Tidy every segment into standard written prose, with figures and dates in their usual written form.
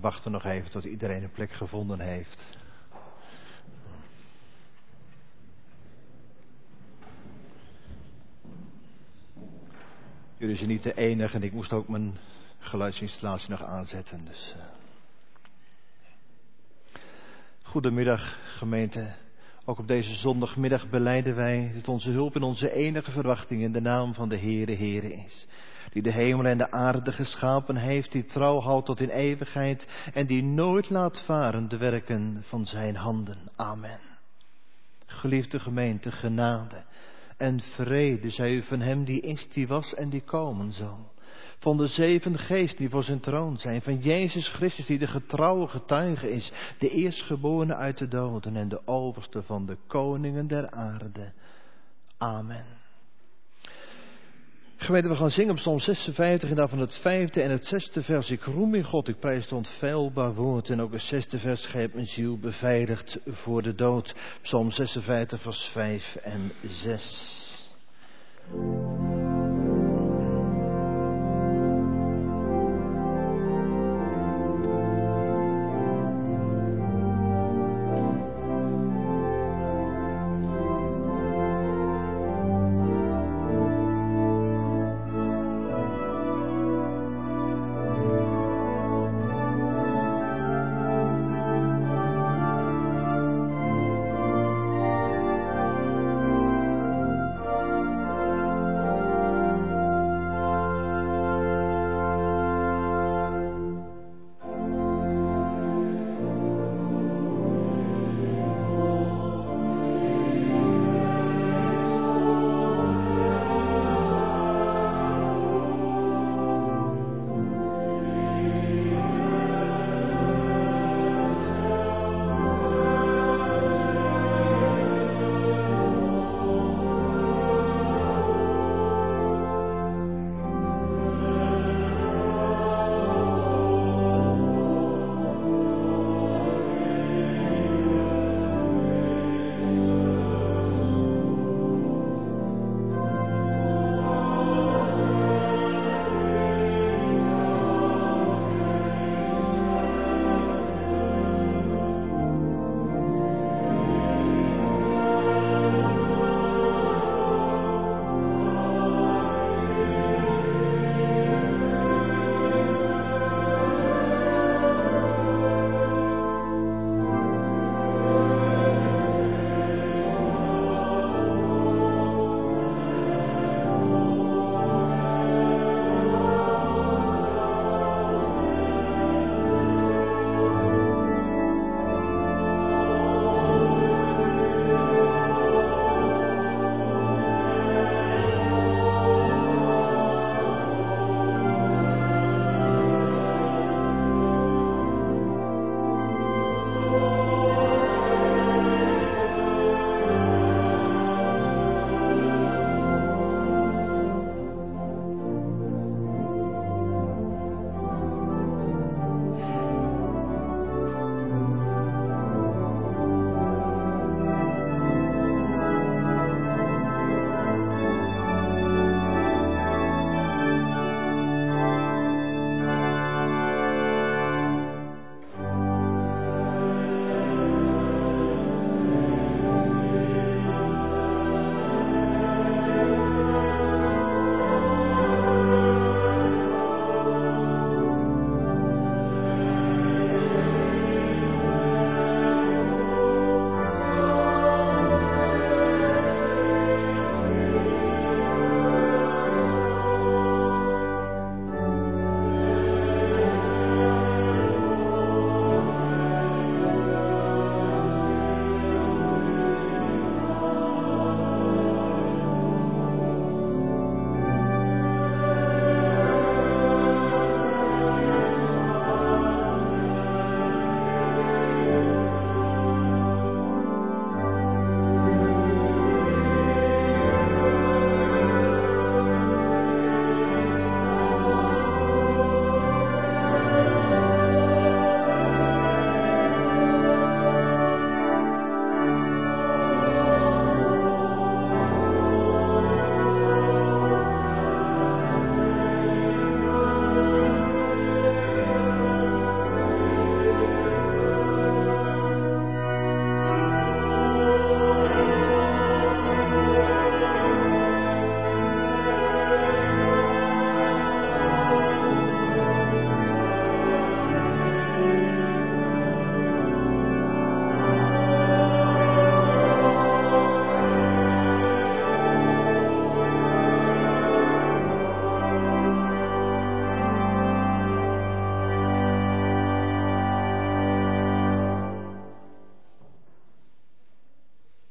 wachten nog even tot iedereen een plek gevonden heeft. Jullie zijn niet de enige en ik moest ook mijn geluidsinstallatie nog aanzetten. Dus, Goedemiddag gemeente. Ook op deze zondagmiddag belijden wij dat onze hulp en onze enige verwachting in de naam van de Heere is. Die de hemel en de aarde geschapen heeft, die trouw houdt tot in eeuwigheid en die nooit laat varen de werken van zijn handen. Amen. Geliefde gemeente, genade en vrede zij u van hem die is, die was en die komen zal. Van de 7 geesten die voor zijn troon zijn. Van Jezus Christus die de getrouwe getuige is. De eerstgeborene uit de doden en de overste van de koningen der aarde. Amen. Gemeente, we gaan zingen op Psalm 56 en daarvan het 5e en het 6e vers. Ik roem in God, ik prijs het onfeilbaar woord. En ook het 6e vers, gij hebt mijn ziel beveiligd voor de dood. Psalm 56 vers 5 en 6.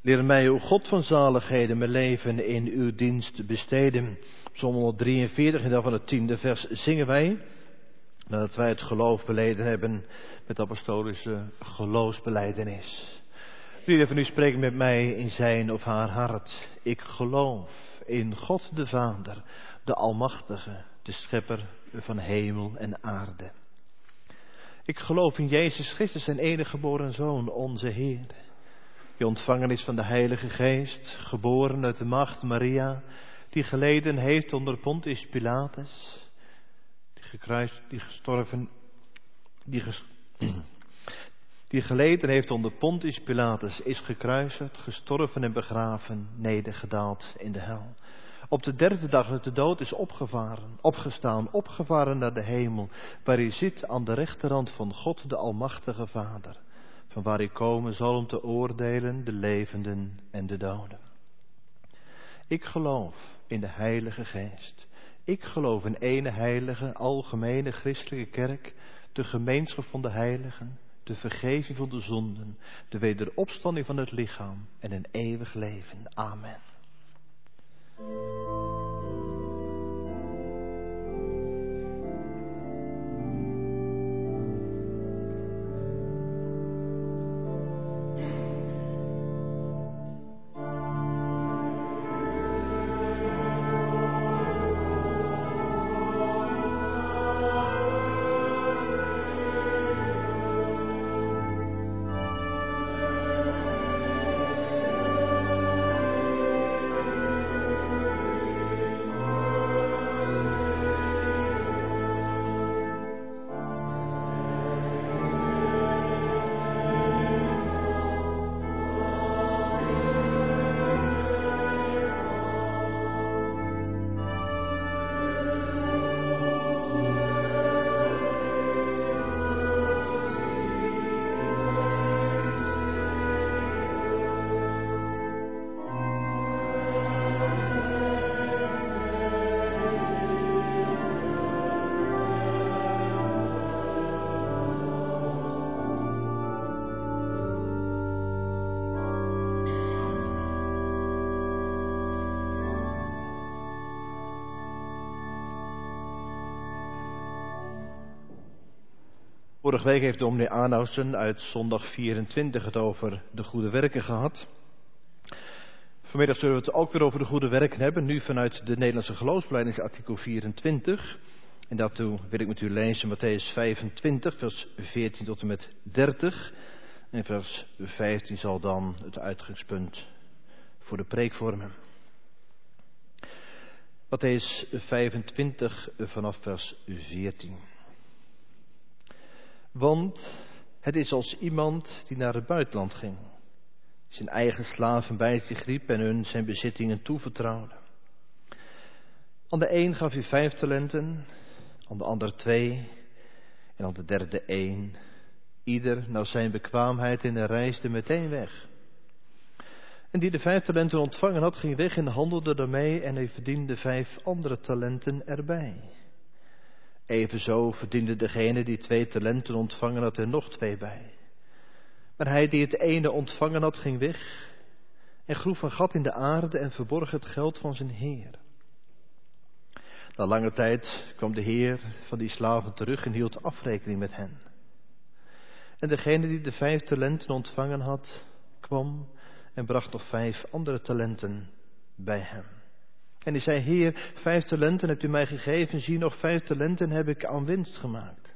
Leer mij, o God van zaligheden, mijn leven in uw dienst besteden. Psalm 143, en dan van het 10e vers zingen wij, nadat wij het geloof beleden hebben met de apostolische geloofsbelijdenis. Wie van u spreekt met mij in zijn of haar hart. Ik geloof in God de Vader, de Almachtige, de Schepper van hemel en aarde. Ik geloof in Jezus Christus, zijn enige geboren Zoon, onze Heer, die ontvangen is van de Heilige Geest, geboren uit de maagd Maria, die geleden heeft onder Pontius Pilatus, die geleden heeft onder Pontius Pilatus, is gekruisigd, gestorven en begraven, nedergedaald in de hel. Op de derde dag uit de dood is opgevaren naar de hemel, waar hij zit aan de rechterhand van God, de Almachtige Vader, van waar hij komen zal om te oordelen de levenden en de doden. Ik geloof in de Heilige Geest. Ik geloof in ene heilige, algemene christelijke kerk, de gemeenschap van de heiligen, de vergeving van de zonden, de wederopstanding van het lichaam en een eeuwig leven. Amen. Vorige week heeft dominee Arnoussen uit zondag 24 het over de goede werken gehad. Vanmiddag zullen we het ook weer over de goede werken hebben, nu vanuit de Nederlandse geloofsbelijdenis artikel 24. En daartoe wil ik met u lezen Mattheüs 25, vers 14 tot en met 30. En vers 15 zal dan het uitgangspunt voor de preek vormen. Mattheüs 25 vanaf vers 14. Want het is als iemand die naar het buitenland ging, zijn eigen slaven bij zich riep en hun zijn bezittingen toevertrouwde. Aan de een gaf hij 5 talenten, aan de ander 2 en aan de derde 1. Ieder naar zijn bekwaamheid en reisde meteen weg. En die de 5 talenten ontvangen had, ging weg en handelde daarmee en hij verdiende 5 andere talenten erbij. Evenzo verdiende degene die 2 talenten ontvangen had er nog 2 bij. Maar hij die het ene ontvangen had, ging weg en groef een gat in de aarde en verborg het geld van zijn heer. Na lange tijd kwam de heer van die slaven terug en hield afrekening met hen. En degene die de 5 talenten ontvangen had, kwam en bracht nog 5 andere talenten bij hem. En hij zei, Heer, 5 talenten hebt u mij gegeven, zie nog 5 talenten heb ik aan winst gemaakt.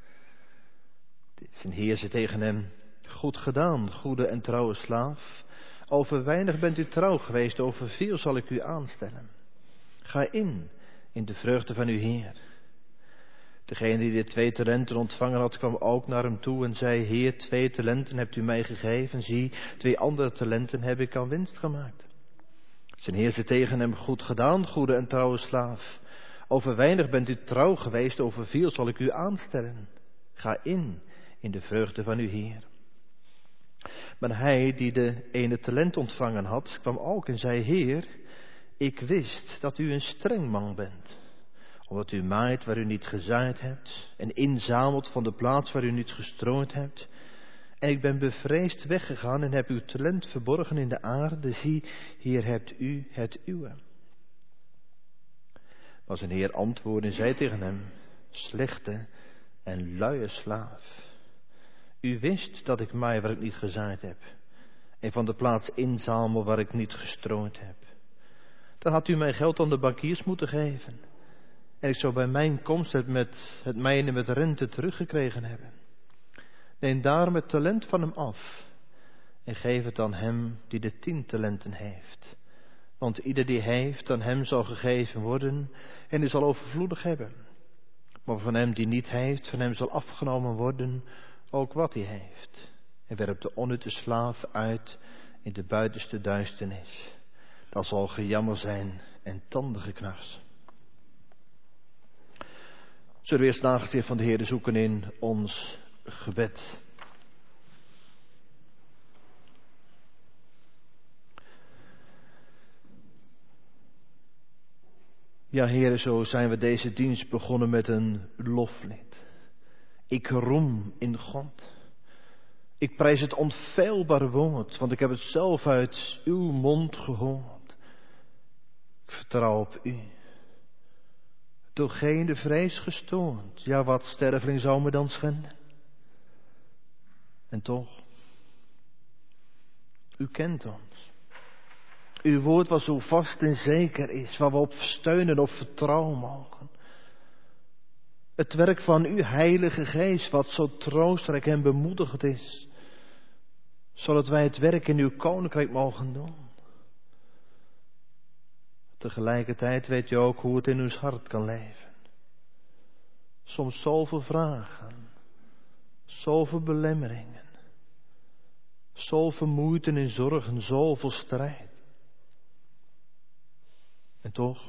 Zijn heer zei tegen hem, goed gedaan, goede en trouwe slaaf. Over weinig bent u trouw geweest, over veel zal ik u aanstellen. Ga in de vreugde van uw heer. Degene die de 2 talenten ontvangen had, kwam ook naar hem toe en zei, Heer, 2 talenten hebt u mij gegeven, zie, 2 andere talenten heb ik aan winst gemaakt. Zijn heer zei tegen hem, goed gedaan, goede en trouwe slaaf. Over weinig bent u trouw geweest, over veel zal ik u aanstellen. Ga in de vreugde van uw heer. Maar hij die de ene talent ontvangen had, kwam ook en zei, Heer, ik wist dat u een streng man bent. Omdat u maait waar u niet gezaaid hebt en inzamelt van de plaats waar u niet gestrooid hebt. En ik ben bevreesd weggegaan en heb uw talent verborgen in de aarde. Zie, hier hebt u het uwe. Maar zijn heer antwoordde en zei tegen hem: slechte en luie slaaf. U wist dat ik maai waar ik niet gezaaid heb. En van de plaats inzamel waar ik niet gestrooid heb. Dan had u mijn geld aan de bankiers moeten geven. En ik zou bij mijn komst het mijne met rente teruggekregen hebben. Neem daarom het talent van hem af. En geef het aan hem die de 10 talenten heeft. Want ieder die heeft, aan hem zal gegeven worden. En die zal overvloedig hebben. Maar van hem die niet heeft, van hem zal afgenomen worden ook wat hij heeft. En werpt de onnutte slaaf uit in de buitenste duisternis. Dat zal gejammer zijn en tandengeknars. Zullen we eerst het aangezicht van de Heer zoeken in ons gebed. Ja, Heer, zo zijn we deze dienst begonnen met een loflied. Ik roem in God. Ik prijs het onfeilbare woord, want ik heb het zelf uit uw mond gehoord. Ik vertrouw op u. Door geen de vrees gestoord. Ja, wat sterveling zou me dan schenden? En toch, u kent ons. Uw woord wat zo vast en zeker is, waar we op steunen, op vertrouwen mogen. Het werk van uw Heilige Geest, wat zo troostrijk en bemoedigend is. Zodat wij het werk in uw koninkrijk mogen doen. Tegelijkertijd weet u ook hoe het in ons hart kan leven. Soms zoveel vragen, zoveel belemmeringen, zoveel moeite en zorgen, zoveel strijd. En toch,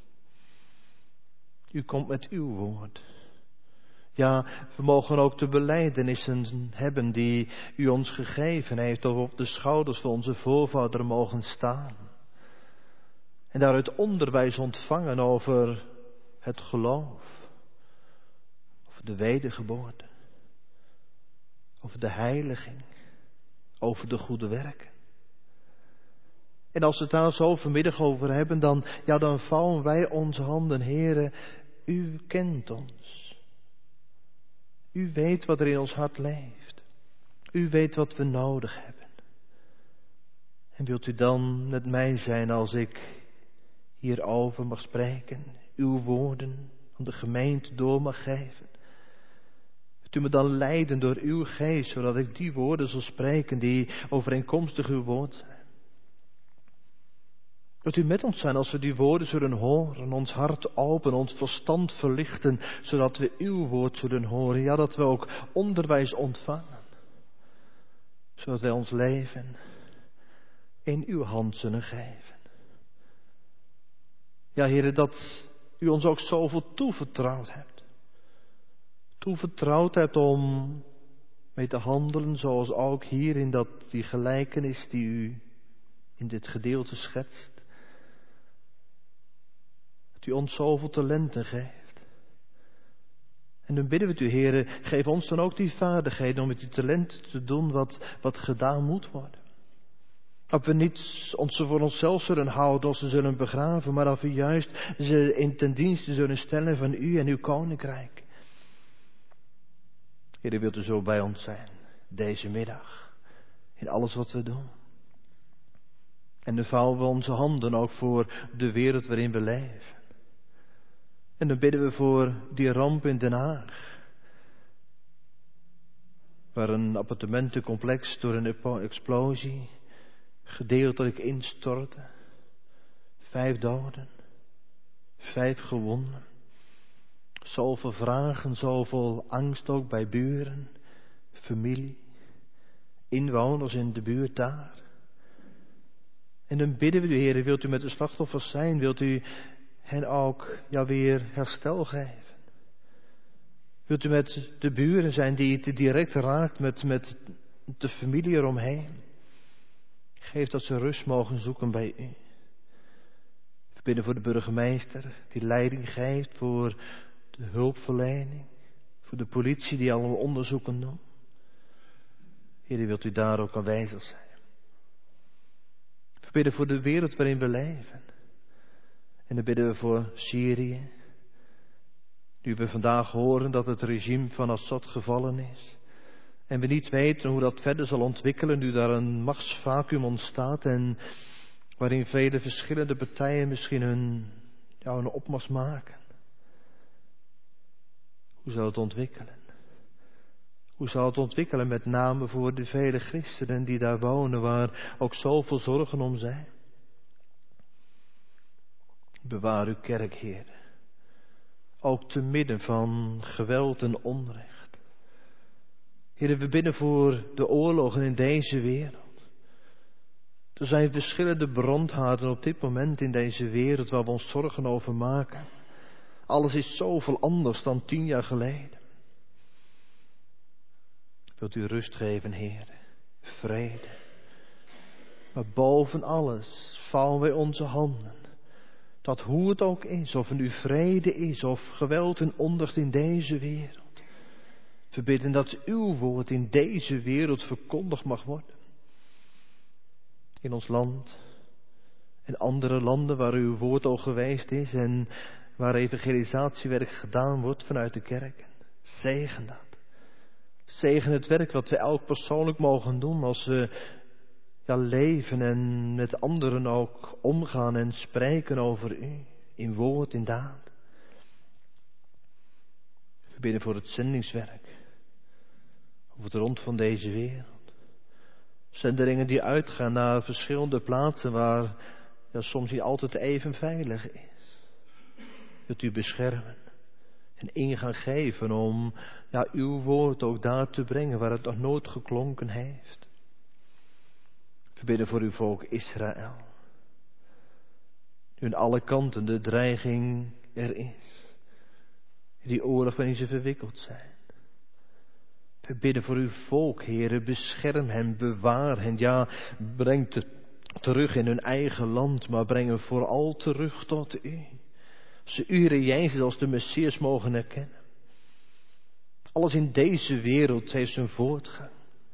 u komt met uw woord. Ja, we mogen ook de belijdenissen hebben die u ons gegeven heeft, of op de schouders van onze voorvaderen mogen staan. En daaruit onderwijs ontvangen over het geloof, over de wedergeboorte, over de heiliging, over de goede werken. En als we het daar zo vanmiddag over hebben, dan vouwen wij onze handen. Heere, u kent ons. U weet wat er in ons hart leeft. U weet wat we nodig hebben. En wilt u dan met mij zijn als ik hierover mag spreken, uw woorden aan de gemeente door mag geven? Wilt u me dan leiden door uw geest, zodat ik die woorden zal spreken die overeenkomstig uw woord zijn? Wilt u met ons zijn als we die woorden zullen horen, ons hart open, ons verstand verlichten, zodat we uw woord zullen horen, ja, dat we ook onderwijs ontvangen, zodat wij ons leven in uw hand zullen geven. Ja, Heere, dat u ons ook zoveel toevertrouwd hebt. Toevertrouwd hebt om mee te handelen, zoals ook hier in die gelijkenis die u in dit gedeelte schetst. Dat u ons zoveel talenten geeft. En dan bidden we het u, Heere, geef ons dan ook die vaardigheden om met die talenten te doen wat gedaan moet worden. Dat we niet ons voor onszelf zullen houden of ze zullen begraven, maar dat we juist ze in ten dienste zullen stellen van u en uw koninkrijk. Heere, wilt u zo bij ons zijn, deze middag, in alles wat we doen. En dan vouwen we onze handen ook voor de wereld waarin we leven. En dan bidden we voor die ramp in Den Haag. Waar een appartementencomplex door een explosie gedeeltelijk instortte. 5 doden, 5 gewonden. Zoveel vragen, zoveel angst ook bij buren, familie, inwoners in de buurt daar. En dan bidden we u, Heer, wilt u met de slachtoffers zijn, wilt u hen ook weer herstel geven. Wilt u met de buren zijn die het direct raakt met de familie eromheen. Geef dat ze rust mogen zoeken bij u. We bidden voor de burgemeester die leiding geeft, voor de hulpverlening, voor de politie die alle onderzoeken doet. Heer, wilt u daar ook aanwezig zijn. We bidden voor de wereld waarin we leven. En dan bidden we voor Syrië. Nu we vandaag horen dat het regime van Assad gevallen is. En we niet weten hoe dat verder zal ontwikkelen, nu daar een machtsvacuum ontstaat. En waarin vele verschillende partijen misschien een opmars maken. Hoe zal het ontwikkelen? Hoe zal het ontwikkelen met name voor de vele christenen die daar wonen, waar ook zoveel zorgen om zijn? Bewaar uw kerk, Heer. Ook te midden van geweld en onrecht. Heer, we bidden voor de oorlogen in deze wereld. Er zijn verschillende brandhaarden op dit moment in deze wereld waar we ons zorgen over maken. Alles is zoveel anders dan 10 jaar geleden. Wilt u rust geven, Heer, vrede. Maar boven alles vouwen wij onze handen. Dat hoe het ook is, of er nu vrede is, of geweld en onrecht in deze wereld. We bidden dat uw woord in deze wereld verkondigd mag worden. In ons land en andere landen waar uw woord al geweest is en waar evangelisatiewerk gedaan wordt vanuit de kerken. Zegen dat. Zegen het werk wat we elk persoonlijk mogen doen als we leven en met anderen ook omgaan en spreken over u. In woord, in daad. We bidden voor het zendingswerk. Over het rond van deze wereld. Zendelingen die uitgaan naar verschillende plaatsen waar soms niet altijd even veilig is. Wilt u beschermen en ingang geven om uw woord ook daar te brengen waar het nog nooit geklonken heeft. We bidden voor uw volk Israël. Nu aan alle kanten de dreiging er is. Die oorlog waarin ze verwikkeld zijn. We bidden voor uw volk, Heere, bescherm hen, bewaar hen. Ja, breng terug in hun eigen land, maar breng hen vooral terug tot u. Ze u, Heere Jezus, als de Messias mogen erkennen. Alles in deze wereld heeft zijn voortgang.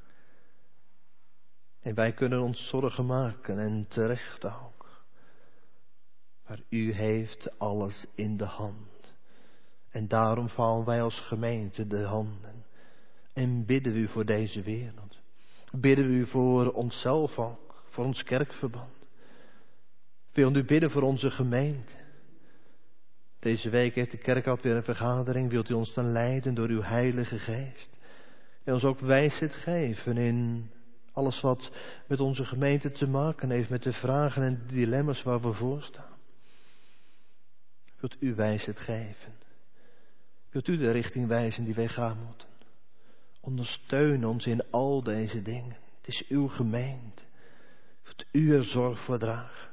En wij kunnen ons zorgen maken en terecht ook. Maar u heeft alles in de hand. En daarom vouwen wij als gemeente de handen. En bidden we u voor deze wereld. Bidden we u voor onszelf ook, voor ons kerkverband. We willen u bidden voor onze gemeente. Deze week heeft de kerk altijd weer een vergadering. Wilt u ons dan leiden door uw Heilige Geest. En ons ook wijsheid geven in alles wat met onze gemeente te maken heeft. Met de vragen en de dilemma's waar we voor staan. Wilt u wijsheid geven. Wilt u de richting wijzen die wij gaan moeten. Ondersteun ons in al deze dingen. Het is uw gemeente. Wilt u er zorg voor dragen.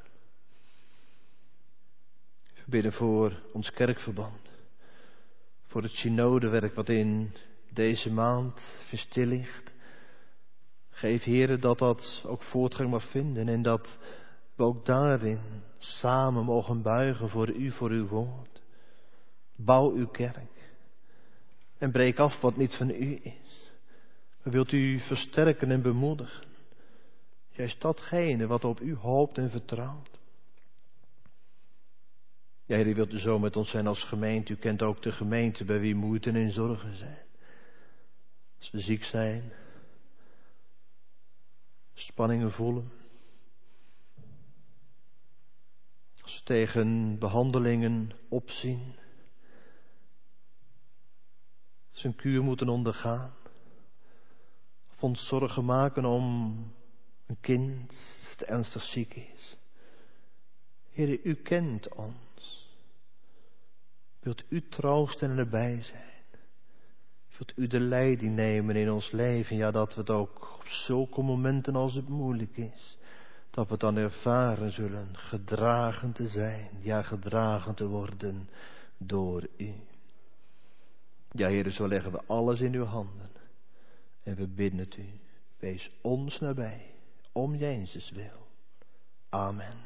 We bidden voor ons kerkverband. Voor het synodewerk wat in deze maand verstil ligt. Geef, Heere, dat dat ook voortgang mag vinden. En dat we ook daarin samen mogen buigen voor u, voor uw woord. Bouw uw kerk. En breek af wat niet van u is. Maar wilt u versterken en bemoedigen. Juist datgene wat op u hoopt en vertrouwt. Ja, Heer, u wilt zo met ons zijn als gemeente. U kent ook de gemeente bij wie moeite en zorgen zijn. Als we ziek zijn. Spanningen voelen. Als we tegen behandelingen opzien. Als we een kuur moeten ondergaan. Of ons zorgen maken om een kind dat ernstig ziek is. Heer, u kent ons. Wilt u troosten en erbij zijn? Wilt u de leiding nemen in ons leven? Ja, dat we het ook op zulke momenten als het moeilijk is. Dat we het dan ervaren zullen gedragen te zijn. Ja, gedragen te worden door u. Ja, Heer, zo leggen we alles in uw handen. En we bidden het u. Wees ons nabij. Om Jezus wil. Amen.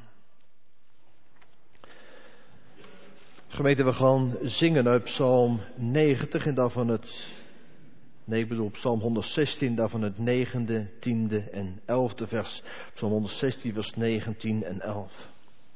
Gemeente, we gaan zingen uit Psalm 90 en daarvan het Nee, ik bedoel Psalm 116, daarvan het 9e, 10e en 11e vers. Psalm 116, vers 9, 10 en 11.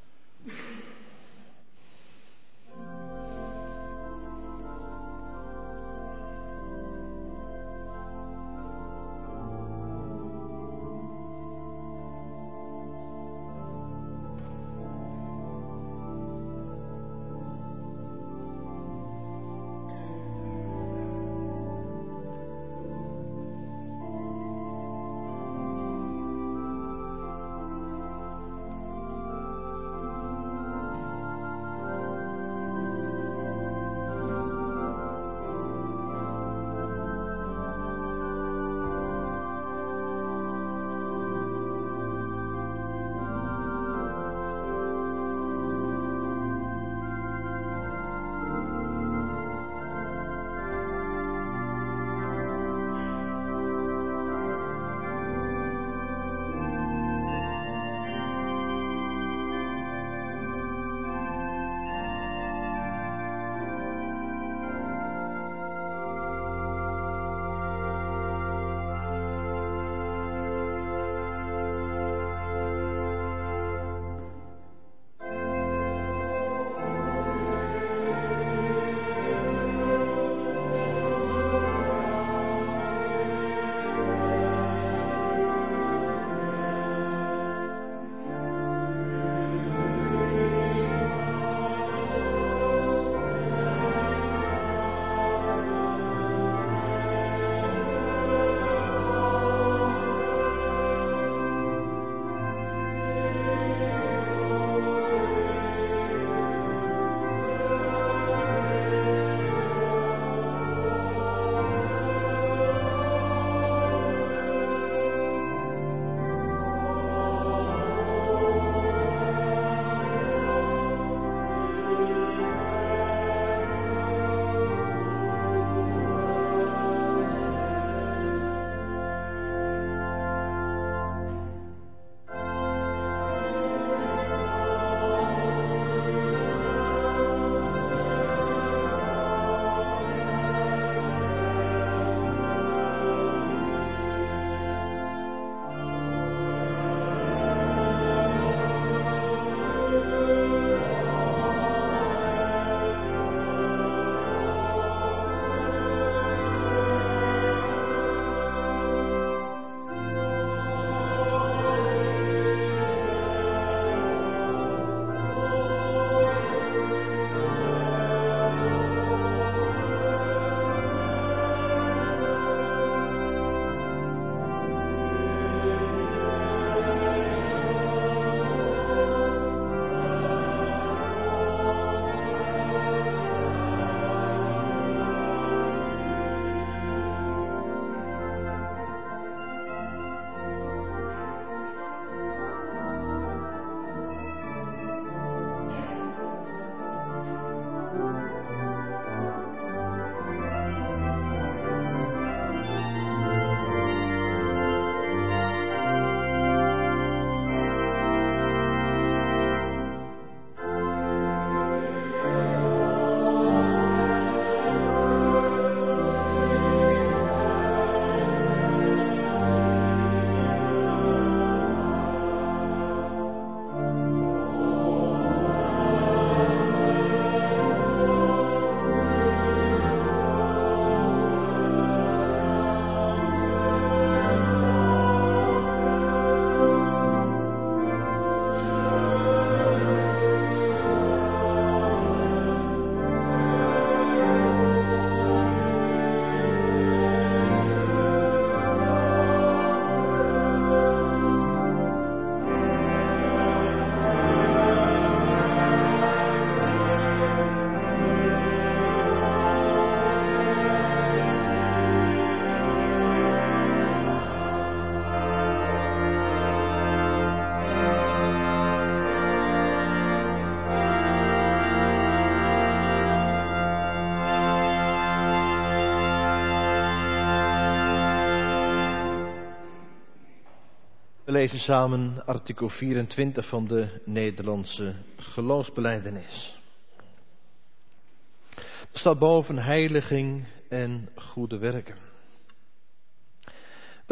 We lezen samen artikel 24 van de Nederlandse geloofsbelijdenis. Er staat boven heiliging en goede werken.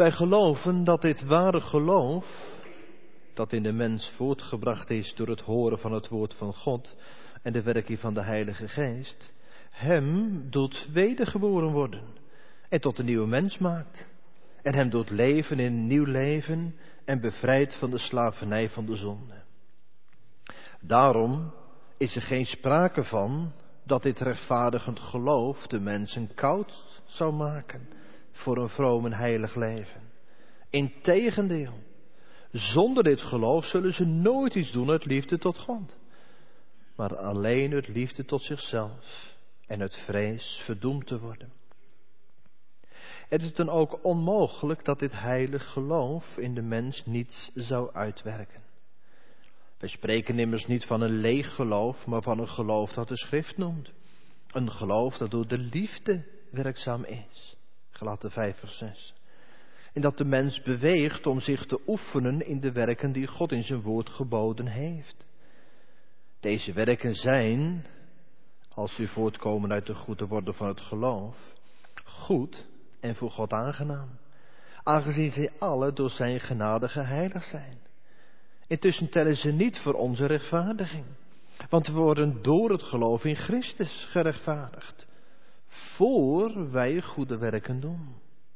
Wij geloven dat dit ware geloof, dat in de mens voortgebracht is door het horen van het woord van God en de werking van de Heilige Geest, hem doet wedergeboren worden en tot een nieuwe mens maakt. En hem doet leven in een nieuw leven en bevrijdt van de slavernij van de zonde. Daarom is er geen sprake van dat dit rechtvaardigend geloof de mensen koud zou maken voor een vroom en heilig leven. Integendeel, zonder dit geloof zullen ze nooit iets doen uit liefde tot God, maar alleen uit liefde tot zichzelf en uit vrees verdoemd te worden. Het is dan ook onmogelijk dat dit heilig geloof in de mens niets zou uitwerken. Wij spreken immers niet van een leeg geloof, maar van een geloof dat de Schrift noemt. Een geloof dat door de liefde werkzaam is. Galaten 5 vers 6. En dat de mens beweegt om zich te oefenen in de werken die God in zijn woord geboden heeft. Deze werken zijn, als ze voortkomen uit de goede woorden van het geloof, goed en voor God aangenaam, aangezien zij alle door zijn genade geheiligd zijn. Intussen tellen ze niet voor onze rechtvaardiging, want we worden door het geloof in Christus gerechtvaardigd, voor wij goede werken doen.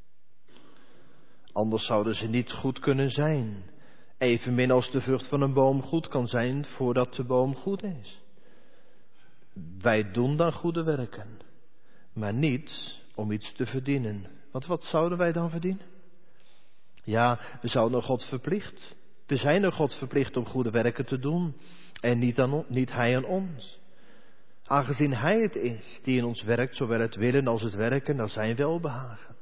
Anders zouden ze niet goed kunnen zijn, evenmin als de vrucht van een boom goed kan zijn voordat de boom goed is. Wij doen dan goede werken, maar niet om iets te verdienen. Want wat zouden wij dan verdienen? Ja, we zouden God verplicht. We zijn er God verplicht om goede werken te doen en niet Hij aan ons. Aangezien Hij het is die in ons werkt, zowel het willen als het werken naar zijn welbehagen.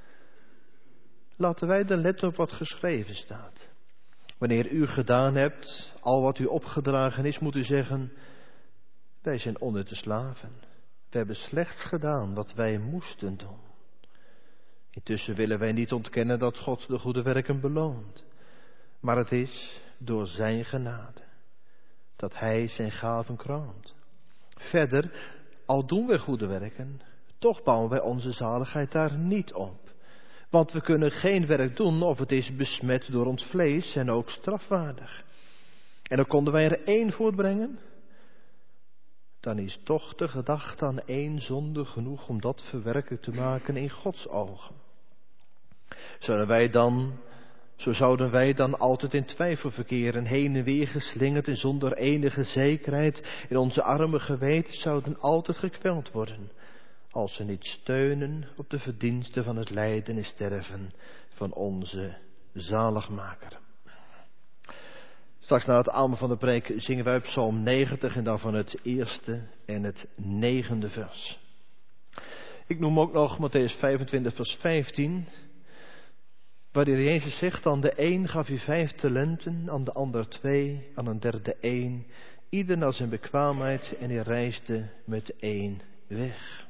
Laten wij dan letten op wat geschreven staat. Wanneer u gedaan hebt, al wat u opgedragen is, moet u zeggen, wij zijn onnutte slaven. We hebben slechts gedaan wat wij moesten doen. Intussen willen wij niet ontkennen dat God de goede werken beloont. Maar het is door zijn genade dat hij zijn gaven kroont. Verder, al doen wij goede werken, toch bouwen wij onze zaligheid daar niet op. Want we kunnen geen werk doen of het is besmet door ons vlees en ook strafwaardig. En dan konden wij er 1 voortbrengen. Dan is toch de gedachte aan 1 zonde genoeg om dat verwerkelijk te maken in Gods ogen. Zo zouden wij dan altijd in twijfel verkeren, heen en weer geslingerd en zonder enige zekerheid. En onze arme geweten zouden altijd gekweld worden, als ze niet steunen op de verdiensten van het lijden en sterven van onze zaligmaker. Straks na het amen van de preek zingen wij Psalm 90 en dan van het 1e en het 9e vers. Ik noem ook nog Mattheüs 25 vers 15... waar de Heer Jezus zegt, aan de een gaf hij 5 talenten, aan de ander 2, aan een derde 1, ieder naar zijn bekwaamheid en hij reisde met 1 weg.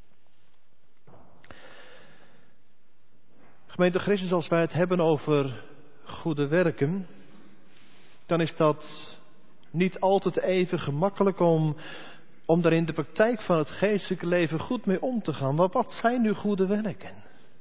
Gemeente Christus, als wij het hebben over goede werken, dan is dat niet altijd even gemakkelijk om daar in de praktijk van het geestelijke leven goed mee om te gaan. Maar wat zijn nu goede werken?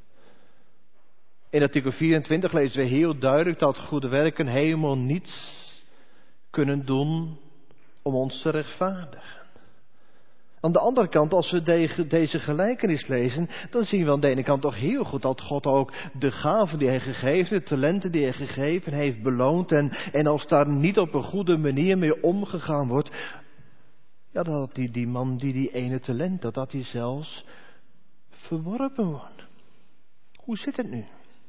In artikel 24 lezen we heel duidelijk dat goede werken helemaal niets kunnen doen om ons te rechtvaardigen. Aan de andere kant, als we deze gelijkenis lezen, dan zien we aan de ene kant toch heel goed dat God ook de gaven die hij gegeven, de talenten die hij gegeven heeft, beloont. En als daar niet op een goede manier mee omgegaan wordt, ja, dat die man die ene talent, dat hij zelfs verworpen wordt. Hoe zit het nu?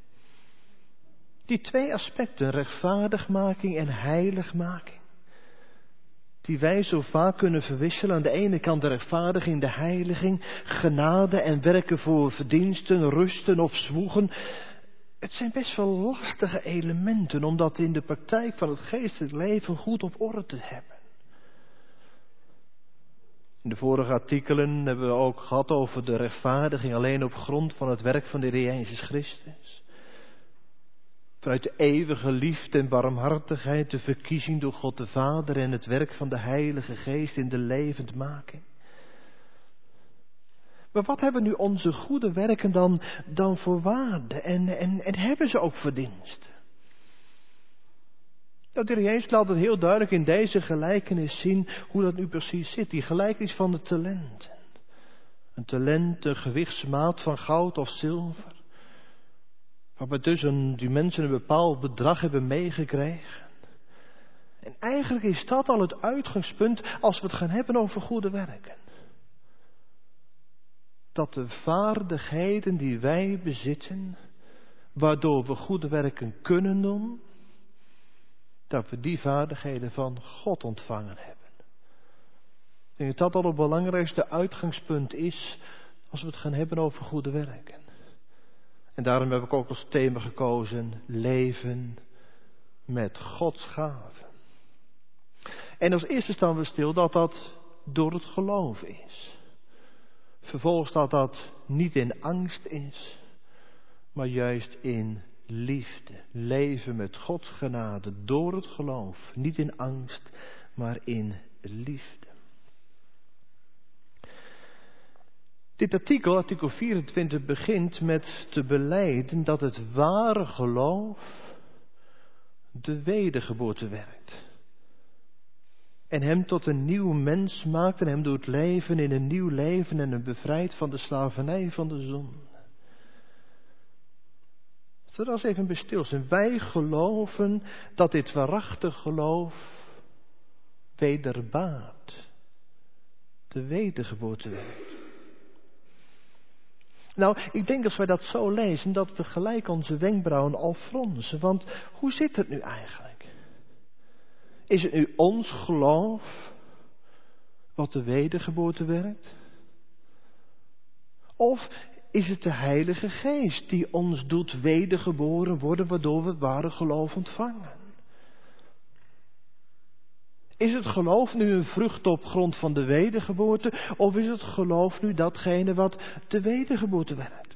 Die 2 aspecten, rechtvaardigmaking en heiligmaking, die wij zo vaak kunnen verwisselen. Aan de ene kant de rechtvaardiging, de heiliging, genade en werken voor verdiensten, rusten of zwoegen. Het zijn best wel lastige elementen om dat in de praktijk van het geestelijk leven goed op orde te hebben. In de vorige artikelen hebben we ook gehad over de rechtvaardiging alleen op grond van het werk van de Heer Jezus Christus. Vanuit de eeuwige liefde en barmhartigheid, de verkiezing door God de Vader en het werk van de Heilige Geest in de levendmaking. Maar wat hebben nu onze goede werken dan voor waarde? En hebben ze ook verdiensten? Nou, de Heer Jezus laat het heel duidelijk in deze gelijkenis zien hoe dat nu precies zit. Die gelijkenis van de talenten. Een talent, een gewichtsmaat van goud of zilver. Waarbij dus die mensen een bepaald bedrag hebben meegekregen. En eigenlijk is dat al het uitgangspunt als we het gaan hebben over goede werken. Dat de vaardigheden die wij bezitten, waardoor we goede werken kunnen doen, dat we die vaardigheden van God ontvangen hebben. Ik denk dat dat al het belangrijkste uitgangspunt is als we het gaan hebben over goede werken. En daarom heb ik ook als thema gekozen, leven met Gods gaven. En als eerste staan we stil dat dat door het geloof is. Vervolgens dat niet in angst is, maar juist in liefde. Leven met Gods genade door het geloof. Niet in angst, maar in liefde. Dit artikel 24, begint met te belijden dat het ware geloof de wedergeboorte werkt. En hem tot een nieuw mens maakt en hem doet leven in een nieuw leven en hem bevrijdt van de slavernij van de zonde. Laten we daar eens even bij stilstaan. Wij geloven dat dit waarachtig geloof wederbaart. De wedergeboorte werkt. Nou, ik denk als wij dat zo lezen, dat we gelijk onze wenkbrauwen al fronsen. Want hoe zit het nu eigenlijk? Is het nu ons geloof wat de wedergeboorte werkt? Of is het de Heilige Geest die ons doet wedergeboren worden, waardoor we het ware geloof ontvangen? Is het geloof nu een vrucht op grond van de wedergeboorte, of is het geloof nu datgene wat de wedergeboorte werkt?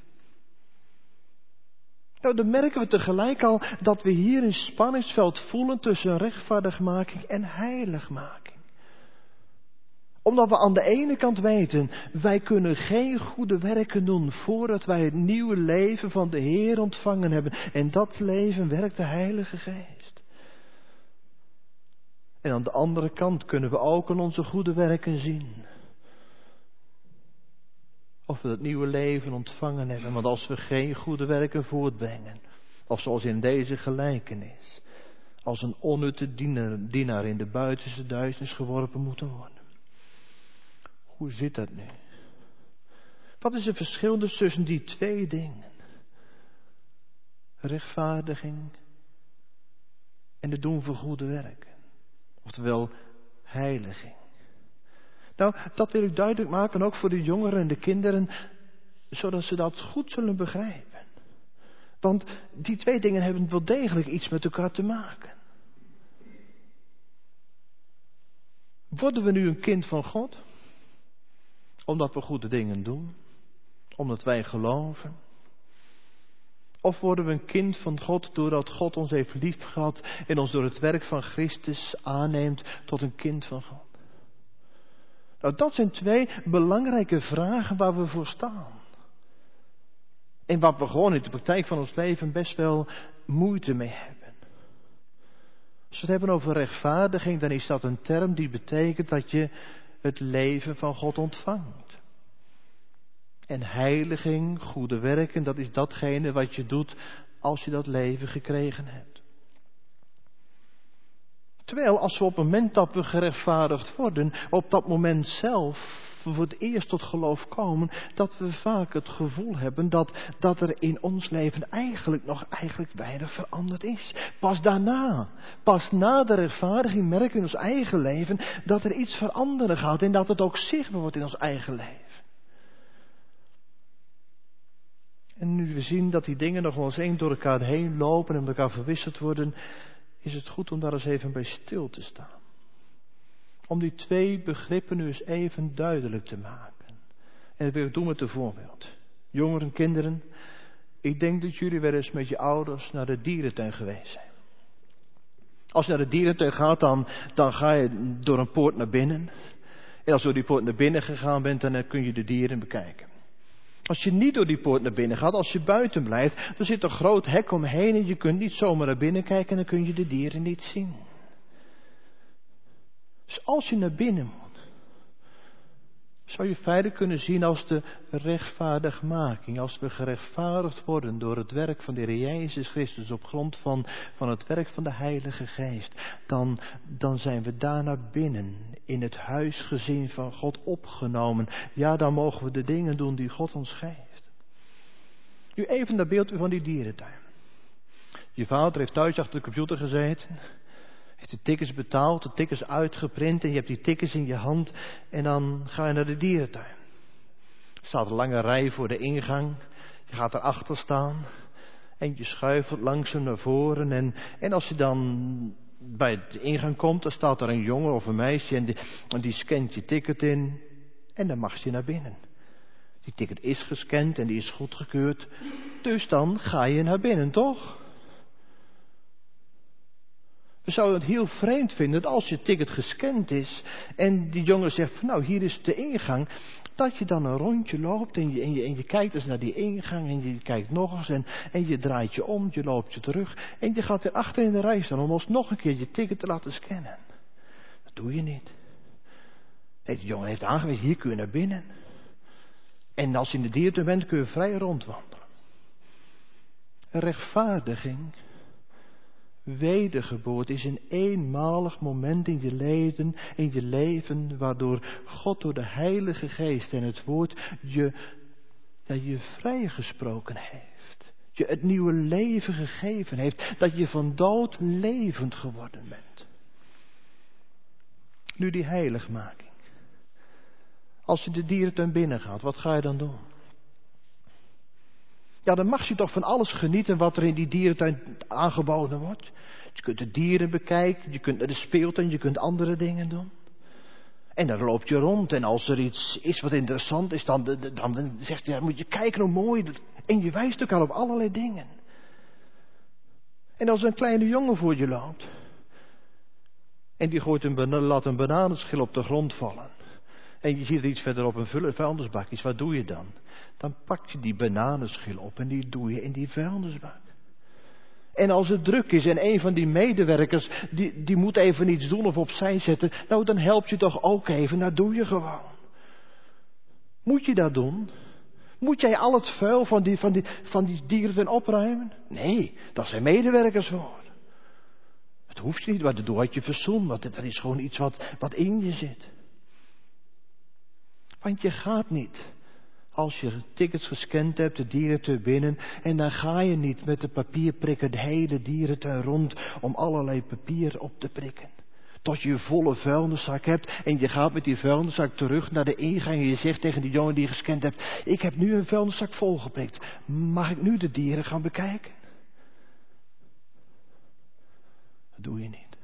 Nou, dan merken we tegelijk al dat we hier een spanningsveld voelen tussen rechtvaardigmaking en heiligmaking. Omdat we aan de ene kant weten, wij kunnen geen goede werken doen voordat wij het nieuwe leven van de Heer ontvangen hebben. En dat leven werkt de Heilige Geest. En aan de andere kant kunnen we ook aan onze goede werken zien of we het nieuwe leven ontvangen hebben. Want als we geen goede werken voortbrengen, of zoals in deze gelijkenis, als een onnutte dienaar in de buitenste duisternis geworpen moeten worden. Hoe zit dat nu? Wat is het verschil dus tussen die twee dingen? Rechtvaardiging en het doen van goede werken. Oftewel heiliging. Nou, dat wil ik duidelijk maken ook voor de jongeren en de kinderen, zodat ze dat goed zullen begrijpen. Want die twee dingen hebben wel degelijk iets met elkaar te maken. Worden we nu een kind van God? Omdat we goede dingen doen? Omdat wij geloven? Of worden we een kind van God doordat God ons heeft liefgehad en ons door het werk van Christus aanneemt tot een kind van God? Nou, dat zijn twee belangrijke vragen waar we voor staan. En waar we gewoon in de praktijk van ons leven best wel moeite mee hebben. Als we het hebben over rechtvaardiging, dan is dat een term die betekent dat je het leven van God ontvangt. En heiliging, goede werken, dat is datgene wat je doet als je dat leven gekregen hebt. Terwijl als we op het moment dat we gerechtvaardigd worden, op dat moment zelf voor het eerst tot geloof komen, dat we vaak het gevoel hebben dat er in ons leven eigenlijk weinig veranderd is. Pas na de rechtvaardiging merken we in ons eigen leven dat er iets veranderen gaat en dat het ook zichtbaar wordt in ons eigen leven. En nu we zien dat die dingen nog wel eens één door elkaar heen lopen en met elkaar verwisseld worden, is het goed om daar eens even bij stil te staan. Om die twee begrippen nu eens even duidelijk te maken. En dat wil ik doen met een voorbeeld. Jongeren, kinderen, ik denk dat jullie wel eens met je ouders naar de dierentuin geweest zijn. Als je naar de dierentuin gaat, dan ga je door een poort naar binnen. En als je door die poort naar binnen gegaan bent, dan kun je de dieren bekijken. Als je niet door die poort naar binnen gaat, als je buiten blijft, er zit een groot hek omheen en je kunt niet zomaar naar binnen kijken en dan kun je de dieren niet zien. Dus als je naar binnen moet, zou je feitelijk kunnen zien als de rechtvaardigmaking, als we gerechtvaardigd worden door het werk van de Heer Jezus Christus op grond van het werk van de Heilige Geest, dan zijn we daar naar binnen, in het huisgezin van God opgenomen. Ja, dan mogen we de dingen doen die God ons geeft. Nu even dat beeld van die dierentuin. Je vader heeft thuis achter de computer gezeten, heeft de tickets betaald, de tickets uitgeprint en je hebt die tickets in je hand en dan ga je naar de dierentuin. Er staat een lange rij voor de ingang, je gaat erachter staan en je schuifelt langzaam naar voren en als je dan bij de ingang komt, dan staat er een jongen of een meisje en die scant je ticket in en dan mag je naar binnen. Die ticket is gescand en die is goedgekeurd, dus dan ga je naar binnen, toch? We zouden het heel vreemd vinden dat als je ticket gescand is en die jongen zegt van nou hier is de ingang, dat je dan een rondje loopt en je kijkt eens naar die ingang en je kijkt nog eens en je draait je om, je loopt je terug en je gaat weer achter in de rij staan om ons nog een keer je ticket te laten scannen. Dat doe je niet. Nee, de jongen heeft aangewezen, hier kun je naar binnen. En als je in de dierentuin bent kun je vrij rondwandelen. Een rechtvaardiging. Wedergeboorte is een eenmalig moment in je leven, waardoor God door de Heilige Geest en het woord je vrijgesproken heeft. Je het nieuwe leven gegeven heeft, dat je van dood levend geworden bent. Nu die heiligmaking. Als je de dierentuin binnengaat, wat ga je dan doen? Ja, dan mag je toch van alles genieten wat er in die dierentuin aangeboden wordt. Je kunt de dieren bekijken, je kunt naar de speeltuin, je kunt andere dingen doen. En dan loop je rond en als er iets is wat interessant is, dan zegt hij, moet je kijken hoe mooi. En je wijst ook al op allerlei dingen. En als een kleine jongen voor je loopt, en die laat een bananenschil op de grond vallen. En je ziet er iets verderop een vuilnisbak. Wat doe je dan? Dan pak je die bananenschil op en die doe je in die vuilnisbak. En als het druk is en een van die medewerkers, die moet even iets doen of opzij zetten. Nou, dan help je toch ook even. Nou, doe je gewoon. Moet je dat doen? Moet jij al het vuil van die dieren dan opruimen? Nee, daar zijn medewerkers voor. Dat hoeft je niet, maar dat doe je verzoen. Want dat is gewoon iets wat in je zit. Want je gaat niet, als je tickets gescand hebt, de dierentuin binnen, en dan ga je niet met de papierprikker de hele dierentuin rond om allerlei papier op te prikken. Tot je volle vuilniszak hebt en je gaat met die vuilniszak terug naar de ingang en je zegt tegen die jongen die je gescand hebt, ik heb nu een vuilniszak volgeprikt. Mag ik nu de dieren gaan bekijken? Dat doe je niet.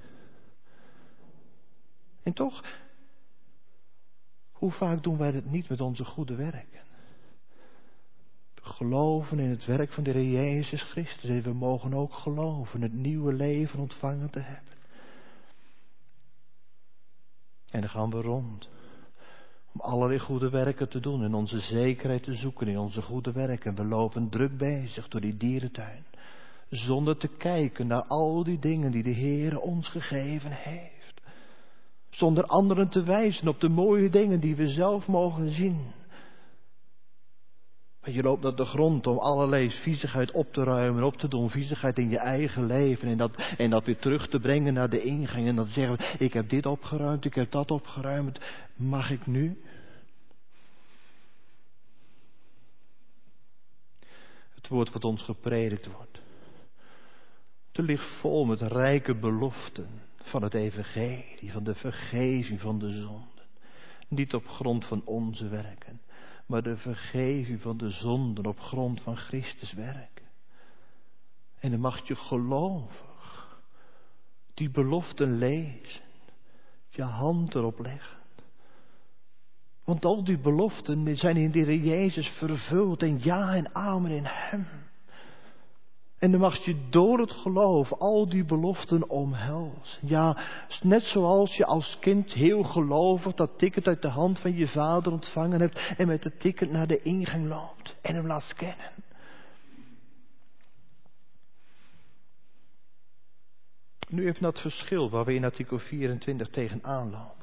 En toch, hoe vaak doen wij dat niet met onze goede werken? We geloven in het werk van de Heer Jezus Christus. En we mogen ook geloven het nieuwe leven ontvangen te hebben. En dan gaan we rond. Om allerlei goede werken te doen. En onze zekerheid te zoeken in onze goede werken. We lopen druk bezig door die dierentuin. Zonder te kijken naar al die dingen die de Heer ons gegeven heeft. Zonder anderen te wijzen op de mooie dingen die we zelf mogen zien. Maar je loopt naar de grond om allerlei viezigheid op te ruimen, op te doen. Viezigheid in je eigen leven. En dat weer terug te brengen naar de ingang. En dan zeggen we, ik heb dit opgeruimd, ik heb dat opgeruimd. Mag ik nu? Het woord wat ons gepredikt wordt. Het ligt vol met rijke beloften. Van het evangelie, van de vergeving van de zonden. Niet op grond van onze werken, maar de vergeving van de zonden op grond van Christus werken. En dan mag je gelovig die beloften lezen, je hand erop leggen. Want al die beloften zijn in de Heer Jezus vervuld en ja en amen in Hem. En dan mag je door het geloof al die beloften omhelzen. Ja, net zoals je als kind heel gelovig dat ticket uit de hand van je vader ontvangen hebt en met het ticket naar de ingang loopt en hem laat scannen. Nu even dat verschil waar we in artikel 24 tegenaan lopen.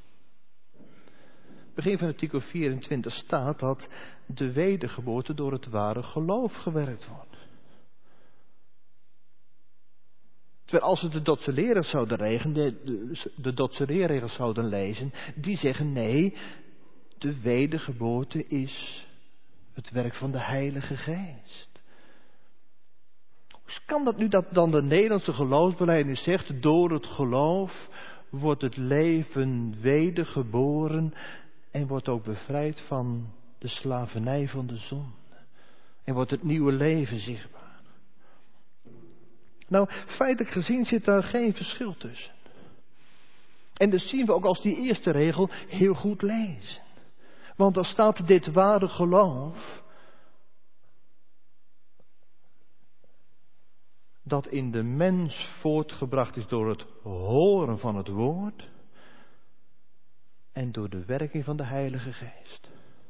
Begin van artikel 24 staat dat de wedergeboorte door het ware geloof gewerkt wordt. Terwijl als we de Dotse leerregels zouden de Dotse leerregels zouden lezen, die zeggen nee, de wedergeboorte is het werk van de Heilige Geest. Hoe kan dat nu dat dan de Nederlandse geloofsbelijdenis zegt, door het geloof wordt het leven wedergeboren en wordt ook bevrijd van de slavernij van de zonde. En wordt het nieuwe leven zichtbaar. Nou, feitelijk gezien zit daar geen verschil tussen. En dat zien we ook als die eerste regel heel goed lezen. Want daar staat dit ware geloof dat in de mens voortgebracht is door het horen van het woord en door de werking van de Heilige Geest.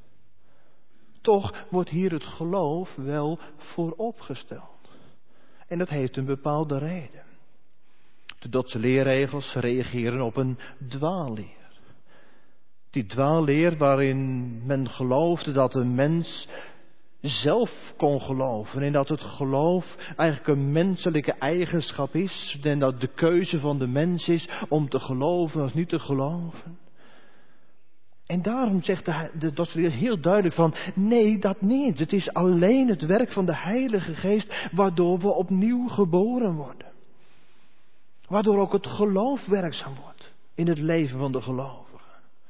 Toch wordt hier het geloof wel vooropgesteld. En dat heeft een bepaalde reden. De Dotse leerregels reageren op een dwaalleer. Die dwaalleer waarin men geloofde dat een mens zelf kon geloven. En dat het geloof eigenlijk een menselijke eigenschap is. En dat de keuze van de mens is om te geloven of niet te geloven. En daarom zegt de Dotse leer heel duidelijk van, nee, dat niet. Het is alleen het werk van de Heilige Geest waardoor we opnieuw geboren worden. Waardoor ook het geloof werkzaam wordt in het leven van de gelovigen.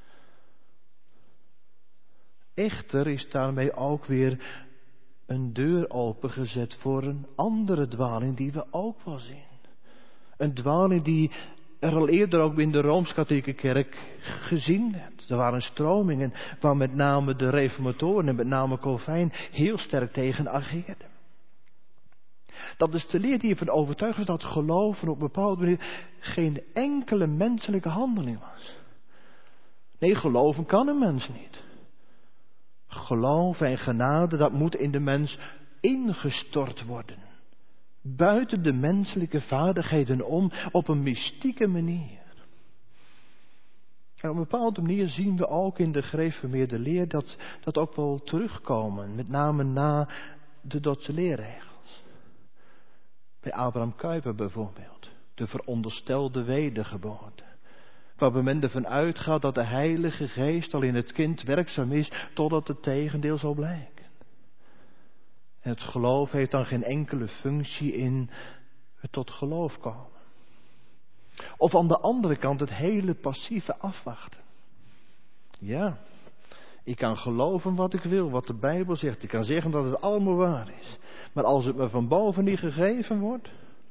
Echter is daarmee ook weer een deur opengezet voor een andere dwaling die we ook wel zien. Een dwaling die er al eerder ook in de Rooms-Katholieke Kerk gezien werd. Er waren stromingen waar met name de reformatoren en met name Calvijn heel sterk tegen ageerden. Dat is de leer die ervan overtuigd was dat geloven op een bepaalde manier geen enkele menselijke handeling was. Nee, geloven kan een mens niet. Geloof en genade, dat moet in de mens ingestort worden. Buiten de menselijke vaardigheden om, op een mystieke manier. En op een bepaalde manier zien we ook in de gereformeerde leer dat ook wel terugkomen. Met name na de Dotse leerregels. Bij Abraham Kuyper bijvoorbeeld. De veronderstelde wedergeboorte. Waarbij men ervan uitgaat dat de Heilige Geest al in het kind werkzaam is totdat het tegendeel zal blijken. En het geloof heeft dan geen enkele functie in het tot geloof komen. Of aan de andere kant het hele passieve afwachten. Ja, ik kan geloven wat ik wil, wat de Bijbel zegt. Ik kan zeggen dat het allemaal waar is. Maar als het me van boven niet gegeven wordt.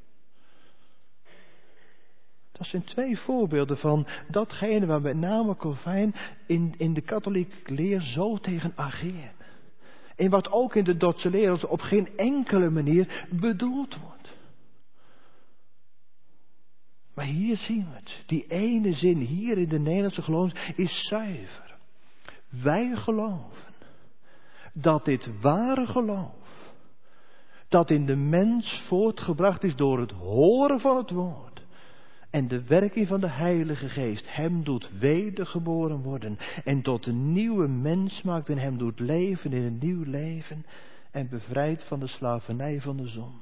Dat zijn twee voorbeelden van datgene waar met name Calvijn in de katholieke leer zo tegen ageert. En wat ook in de Dotse leer op geen enkele manier bedoeld wordt. Maar hier zien we het. Die ene zin hier in de Nederlandse geloof is zuiver. Wij geloven dat dit ware geloof, dat in de mens voortgebracht is door het horen van het woord en de werking van de Heilige Geest, hem doet wedergeboren worden en tot een nieuwe mens maakt en hem doet leven in een nieuw leven en bevrijdt van de slavernij van de zonde.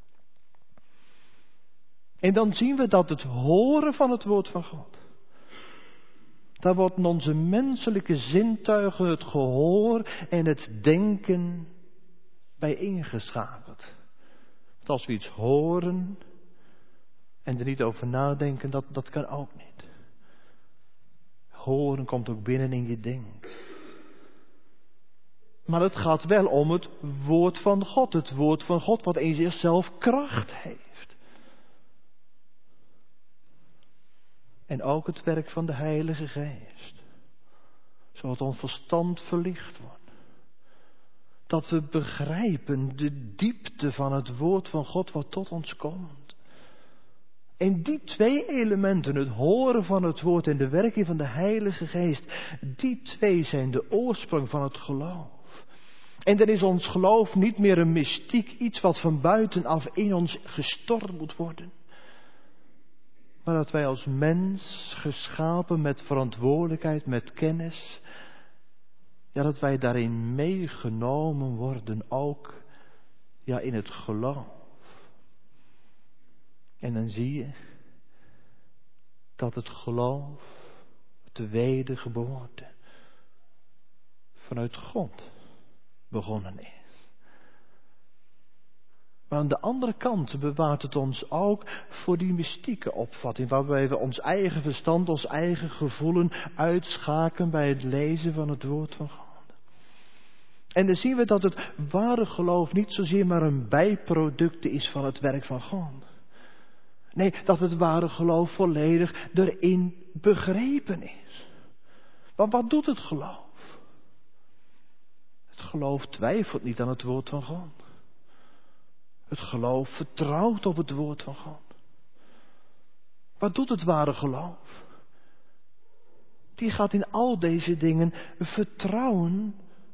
En dan zien we dat het horen van het woord van God, daar wordt in onze menselijke zintuigen het gehoor en het denken bij ingeschakeld. Want als we iets horen en er niet over nadenken, dat kan ook niet. Horen komt ook binnen in je denken. Maar het gaat wel om het woord van God. Het woord van God wat in zichzelf kracht heeft. En ook het werk van de Heilige Geest. Zodat ons verstand verlicht wordt. Dat we begrijpen de diepte van het woord van God wat tot ons komt. En die twee elementen, het horen van het woord en de werking van de Heilige Geest, die twee zijn de oorsprong van het geloof. En dan is ons geloof niet meer een mystiek, iets wat van buitenaf in ons gestort moet worden. Maar dat wij als mens, geschapen met verantwoordelijkheid, met kennis, ja, dat wij daarin meegenomen worden ook, ja, in het geloof. En dan zie je dat het geloof, de wedergeboorte, vanuit God begonnen is. Maar aan de andere kant bewaart het ons ook voor die mystieke opvatting, waarbij we ons eigen verstand, ons eigen gevoelen uitschakelen bij het lezen van het woord van God. En dan zien we dat het ware geloof niet zozeer maar een bijproduct is van het werk van God. Nee, dat het ware geloof volledig erin begrepen is. Want wat doet het geloof? Het geloof twijfelt niet aan het woord van God. Het geloof vertrouwt op het woord van God. Wat doet het ware geloof? Die gaat in al deze dingen vertrouwen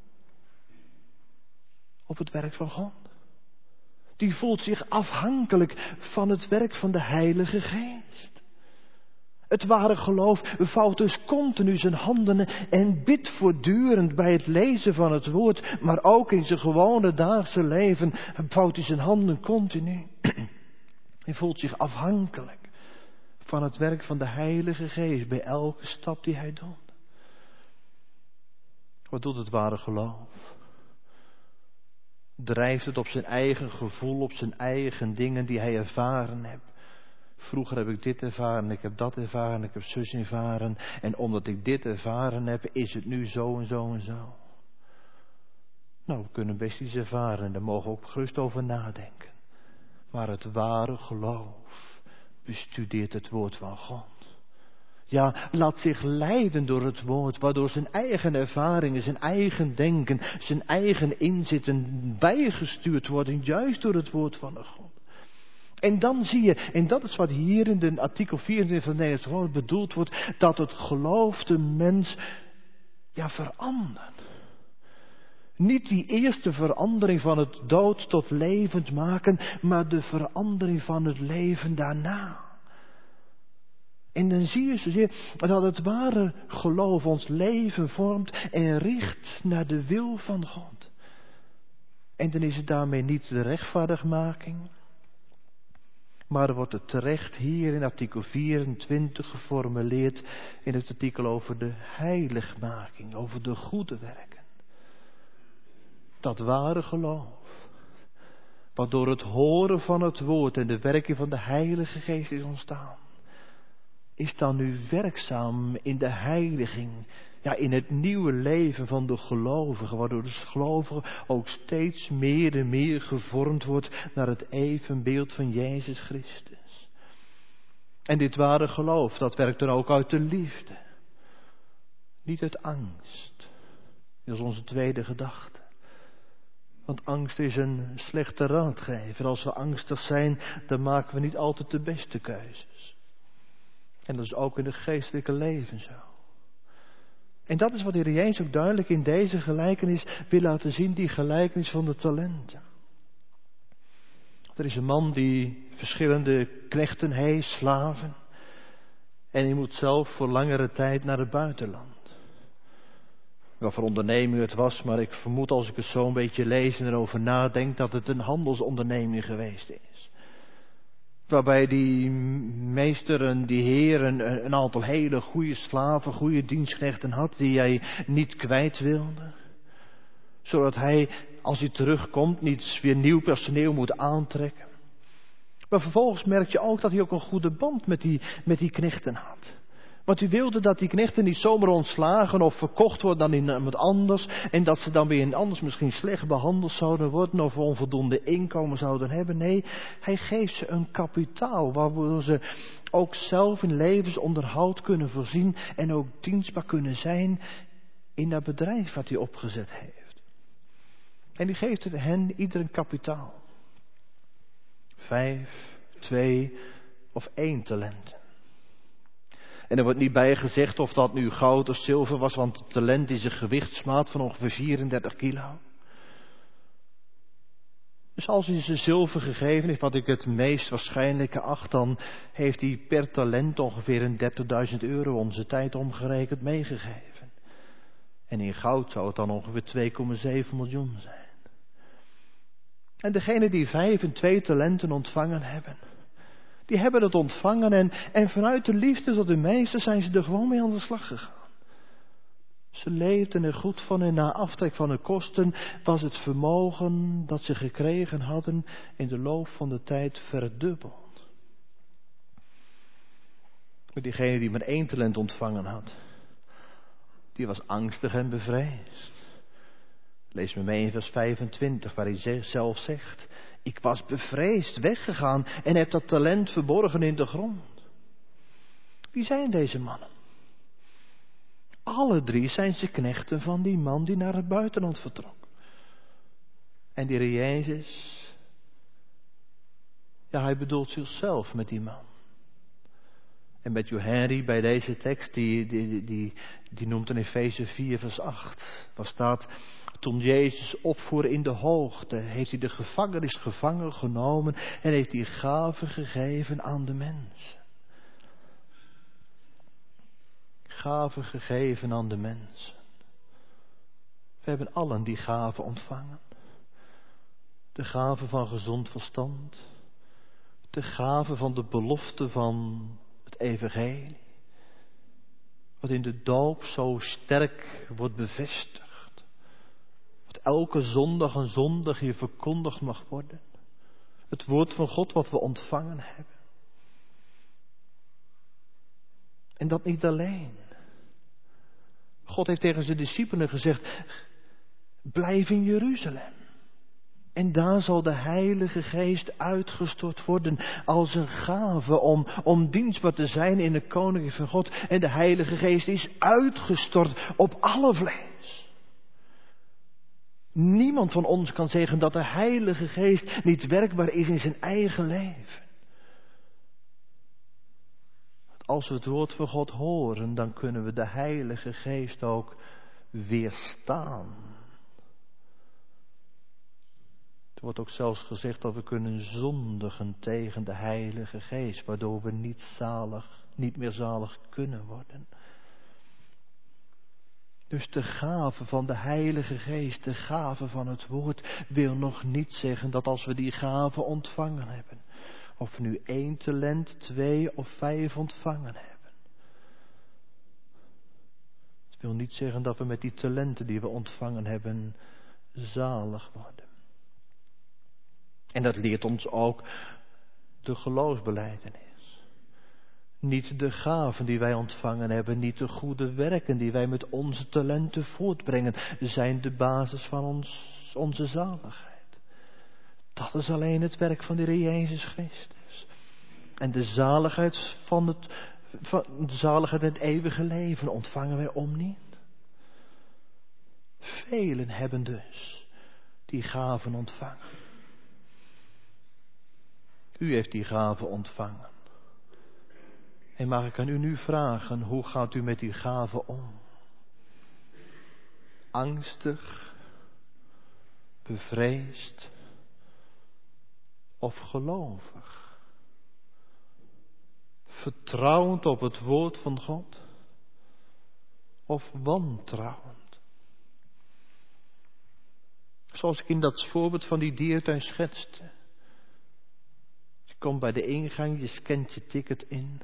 op het werk van God. Die voelt zich afhankelijk van het werk van de Heilige Geest. Het ware geloof vouwt dus continu zijn handen en bidt voortdurend bij het lezen van het woord, maar ook in zijn gewone dagse leven vouwt hij zijn handen continu. Hij voelt zich afhankelijk van het werk van de Heilige Geest bij elke stap die hij doet. Wat doet het ware geloof? Drijft het op zijn eigen gevoel, op zijn eigen dingen die hij ervaren heeft. Vroeger heb ik dit ervaren, ik heb dat ervaren, ik heb zus ervaren. En omdat ik dit ervaren heb, is het nu zo en zo en zo. Nou, we kunnen best iets ervaren en daar mogen we ook gerust over nadenken. Maar het ware geloof bestudeert het woord van God. Ja, laat zich leiden door het woord, waardoor zijn eigen ervaringen, zijn eigen denken, zijn eigen inzitten bijgestuurd worden, juist door het woord van de God. En dan zie je, en dat is wat hier in de artikel 24 van het Nederlands Geloof bedoeld wordt, dat het geloof de mens, ja, verandert. Niet die eerste verandering van het dood tot levend maken, maar de verandering van het leven daarna. En dan zie je zozeer dat het ware geloof ons leven vormt en richt naar de wil van God. En dan is het daarmee niet de rechtvaardigmaking, maar er wordt het terecht hier in artikel 24 geformuleerd in het artikel over de heiligmaking, over de goede werken. Dat ware geloof, wat door het horen van het woord en de werking van de Heilige Geest is ontstaan, is dan nu werkzaam in de heiliging, ja, in het nieuwe leven van de gelovigen, waardoor de gelovige ook steeds meer en meer gevormd wordt naar het evenbeeld van Jezus Christus. En dit ware geloof, dat werkt dan ook uit de liefde, niet uit angst. Dat is onze tweede gedachte. Want angst is een slechte raadgever. Als we angstig zijn, dan maken we niet altijd de beste keuzes. En dat is ook in het geestelijke leven zo. En dat is wat de Heer Jezus ook duidelijk in deze gelijkenis wil laten zien, die gelijkenis van de talenten. Er is een man die verschillende knechten heeft, slaven. En die moet zelf voor langere tijd naar het buitenland. Wat voor onderneming het was, maar ik vermoed als ik het zo een beetje lees en erover nadenk, dat het een handelsonderneming geweest is. Waarbij die meester en die heer een aantal hele goede slaven, goede dienstknechten had die hij niet kwijt wilde. Zodat hij, als hij terugkomt, niet weer nieuw personeel moet aantrekken. Maar vervolgens merk je ook dat hij ook een goede band met die knechten had. Want hij wilde dat die knechten niet zomaar ontslagen of verkocht worden aan iemand anders. En dat ze dan weer in anders misschien slecht behandeld zouden worden of onvoldoende inkomen zouden hebben. Nee, hij geeft ze een kapitaal waardoor ze ook zelf in levensonderhoud kunnen voorzien. En ook dienstbaar kunnen zijn in dat bedrijf wat hij opgezet heeft. En die geeft het hen ieder een kapitaal. 5, 2 of 1 talent. En er wordt niet bij gezegd of dat nu goud of zilver was, want het talent is een gewichtsmaat van ongeveer 34 kilo. Dus als hij ze zilver gegeven heeft, wat ik het meest waarschijnlijke acht, dan heeft hij per talent ongeveer een 30.000 euro onze tijd omgerekend meegegeven. En in goud zou het dan ongeveer 2,7 miljoen zijn. En degenen die 5 en 2 talenten ontvangen hebben, die hebben het ontvangen en vanuit de liefde tot de meester zijn ze er gewoon mee aan de slag gegaan. Ze leefden er goed van en na aftrek van de kosten was het vermogen dat ze gekregen hadden in de loop van de tijd verdubbeld. Maar diegene die maar 1 talent ontvangen had, die was angstig en bevreesd. Lees me mee in vers 25 waar hij zelf zegt: ik was bevreesd weggegaan en heb dat talent verborgen in de grond. Wie zijn deze mannen? Alle 3 zijn ze knechten van die man die naar het buitenland vertrok. En die Heer Jezus, ja, hij bedoelt zichzelf met die man. En Matthew Henry bij deze tekst, die noemt in Efeze 4 vers 8. Waar staat: toen Jezus opvoer in de hoogte, heeft hij de gevangenis gevangen genomen en heeft hij gaven gegeven aan de mensen. Gaven gegeven aan de mensen. We hebben allen die gaven ontvangen. De gave van gezond verstand. De gave van de belofte van het evangelie. Wat in de doop zo sterk wordt bevestigd. Wat elke zondag en zondag hier verkondigd mag worden. Het woord van God wat we ontvangen hebben. En dat niet alleen. God heeft tegen zijn discipelen gezegd: blijf in Jeruzalem. En daar zal de Heilige Geest uitgestort worden als een gave om dienstbaar te zijn in de Koninkrijk van God. En de Heilige Geest is uitgestort op alle vlees. Niemand van ons kan zeggen dat de Heilige Geest niet werkbaar is in zijn eigen leven. Als we het woord van God horen, dan kunnen we de Heilige Geest ook weerstaan. Er wordt ook zelfs gezegd dat we kunnen zondigen tegen de Heilige Geest, waardoor we niet meer zalig kunnen worden. Dus de gave van de Heilige Geest, de gave van het woord, wil nog niet zeggen dat als we die gave ontvangen hebben, of we nu 1 talent, 2 of 5 ontvangen hebben. Het wil niet zeggen dat we met die talenten die we ontvangen hebben zalig worden. En dat leert ons ook de geloofsbelijdenis. Niet de gaven die wij ontvangen hebben, niet de goede werken die wij met onze talenten voortbrengen, zijn de basis van onze zaligheid. Dat is alleen het werk van de Heer Jezus Christus. En de zaligheid het eeuwige leven ontvangen wij om niet. Velen hebben dus die gaven ontvangen. U heeft die gaven ontvangen. En mag ik aan u nu vragen, hoe gaat u met die gaven om? Angstig, bevreesd of gelovig? Vertrouwend op het woord van God of wantrouwend? Zoals ik in dat voorbeeld van die diertuin schetste. Je komt bij de ingang, je scant je ticket in.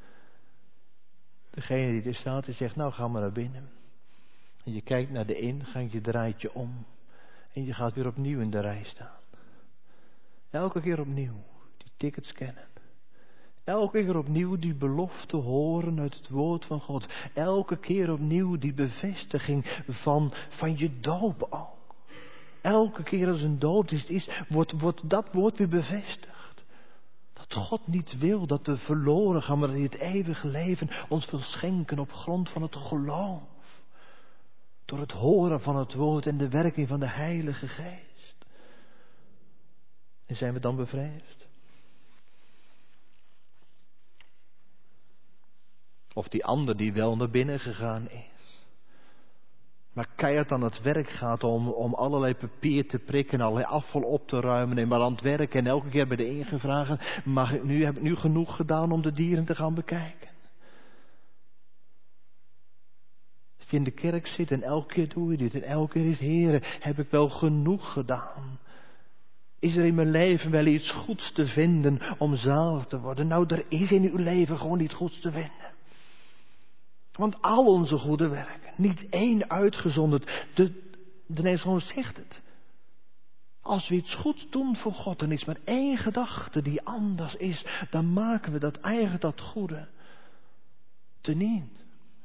Degene die er staat, die zegt, nou ga maar naar binnen. En je kijkt naar de ingang, je draait je om. En je gaat weer opnieuw in de rij staan. Elke keer opnieuw die ticket scannen. Elke keer opnieuw die belofte horen uit het woord van God. Elke keer opnieuw die bevestiging van je doop ook. Elke keer als een doop is, wordt dat woord weer bevestigd. Dat God niet wil dat we verloren gaan, maar dat hij het eeuwige leven ons wil schenken op grond van het geloof. Door het horen van het woord en de werking van de Heilige Geest. En zijn we dan bevreesd? Of die ander die wel naar binnen gegaan is. Maar keihard aan het werk gaat om allerlei papier te prikken, allerlei afval op te ruimen en maar aan het werk en elke keer bij de ingevragen, heb ik nu genoeg gedaan om de dieren te gaan bekijken? Dat je in de kerk zit en elke keer doe je dit en elke keer is, Heere, heb ik wel genoeg gedaan? Is er in mijn leven wel iets goeds te vinden om zalig te worden? Nou, er is in uw leven gewoon iets goeds te vinden. Want al onze goede werken, niet één uitgezonderd, de Nederlandse zegt het. Als we iets goeds doen voor God, dan is maar één gedachte die anders is, dan maken we dat goede teniet.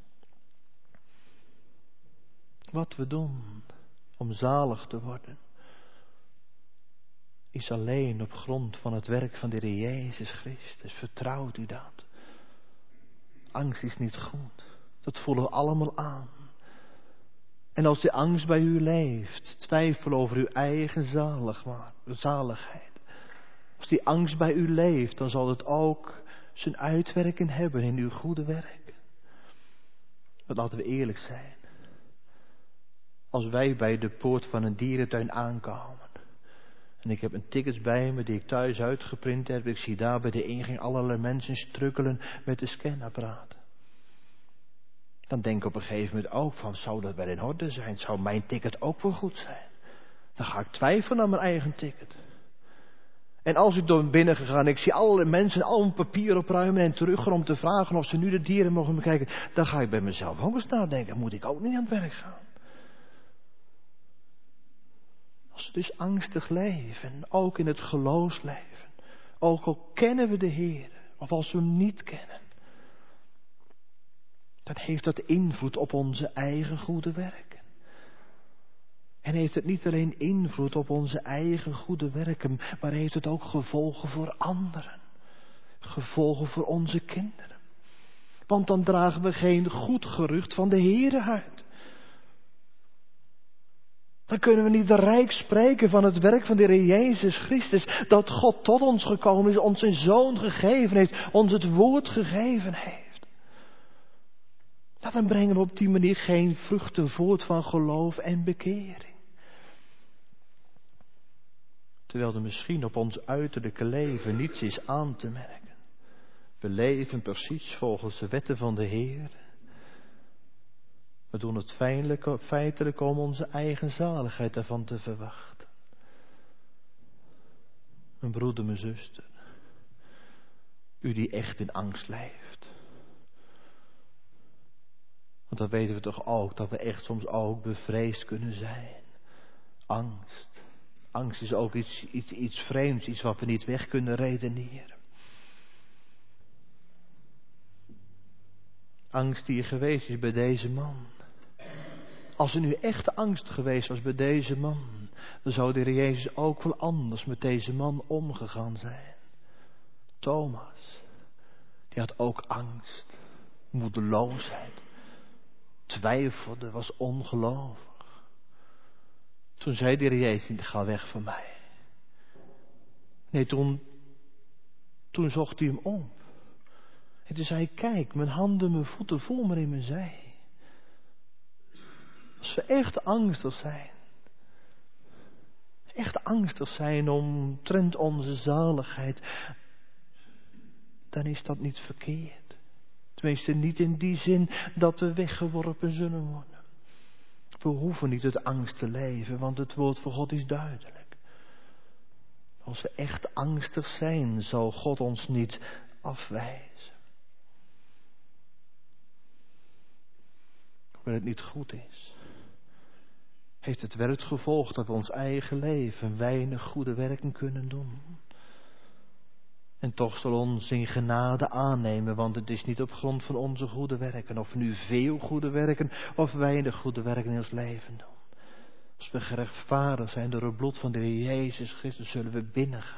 Wat we doen om zalig te worden, is alleen op grond van het werk van de Heer Jezus Christus. Vertrouwt u dat? Angst is niet goed. Dat voelen we allemaal aan. En als die angst bij u leeft, twijfel over uw eigen zaligheid. Als die angst bij u leeft, dan zal het ook zijn uitwerking hebben in uw goede werk. Want laten we eerlijk zijn. Als wij bij de poort van een dierentuin aankomen. En ik heb een ticket bij me die ik thuis uitgeprint heb. Ik zie daar bij de ingang allerlei mensen strukkelen met de scanapparaat. Dan denk ik op een gegeven moment ook van, zou dat wel in orde zijn? Zou mijn ticket ook wel goed zijn? Dan ga ik twijfelen aan mijn eigen ticket. En als ik door binnen gegaan en ik zie allerlei mensen al een papier opruimen en teruggaan om te vragen of ze nu de dieren mogen bekijken, dan ga ik bij mezelf ook eens nadenken, moet ik ook niet aan het werk gaan? Als we dus angstig leven, ook in het geloofsleven, ook al kennen we de Heer, of als we hem niet kennen, dan heeft dat invloed op onze eigen goede werken. En heeft het niet alleen invloed op onze eigen goede werken, maar heeft het ook gevolgen voor anderen. Gevolgen voor onze kinderen. Want dan dragen we geen goed gerucht van de Heere uit. Dan kunnen we niet rijk spreken van het werk van de Heer Jezus Christus, dat God tot ons gekomen is, ons zijn Zoon gegeven heeft, ons het woord gegeven heeft. Dan brengen we op die manier geen vruchten voort van geloof en bekering. Terwijl er misschien op ons uiterlijke leven niets is aan te merken. We leven precies volgens de wetten van de Heer. We doen het feitelijk om onze eigen zaligheid ervan te verwachten. Mijn broeder, mijn zuster. U die echt in angst leeft. Want dan weten we toch ook dat we echt soms ook bevreesd kunnen zijn. Angst. Angst is ook iets vreemds, iets wat we niet weg kunnen redeneren. Angst die er geweest is bij deze man. Als er nu echt angst geweest was bij deze man, dan zou de Heer Jezus ook wel anders met deze man omgegaan zijn. Thomas, die had ook angst, moedeloosheid, twijfelde, was ongelovig. Toen zei de Heer Jezus, ga weg van mij. Nee, toen zocht hij hem op. En toen zei hij, kijk, mijn handen, mijn voeten vol maar in mijn zij. Als we echt angstig zijn omtrent onze zaligheid, dan is dat niet verkeerd. Tenminste niet in die zin dat we weggeworpen zullen worden. We hoeven niet uit angst te leven, want het woord van God is duidelijk. Als we echt angstig zijn, zal God ons niet afwijzen. Wanneer het niet goed is, heeft het wel het gevolg dat we ons eigen leven weinig goede werken kunnen doen. En toch zal ons in genade aannemen, want het is niet op grond van onze goede werken, of we nu veel goede werken of weinig goede werken in ons leven doen. Als we gerechtvaardigd zijn door het bloed van de Heer Jezus Christus, zullen we binnengaan.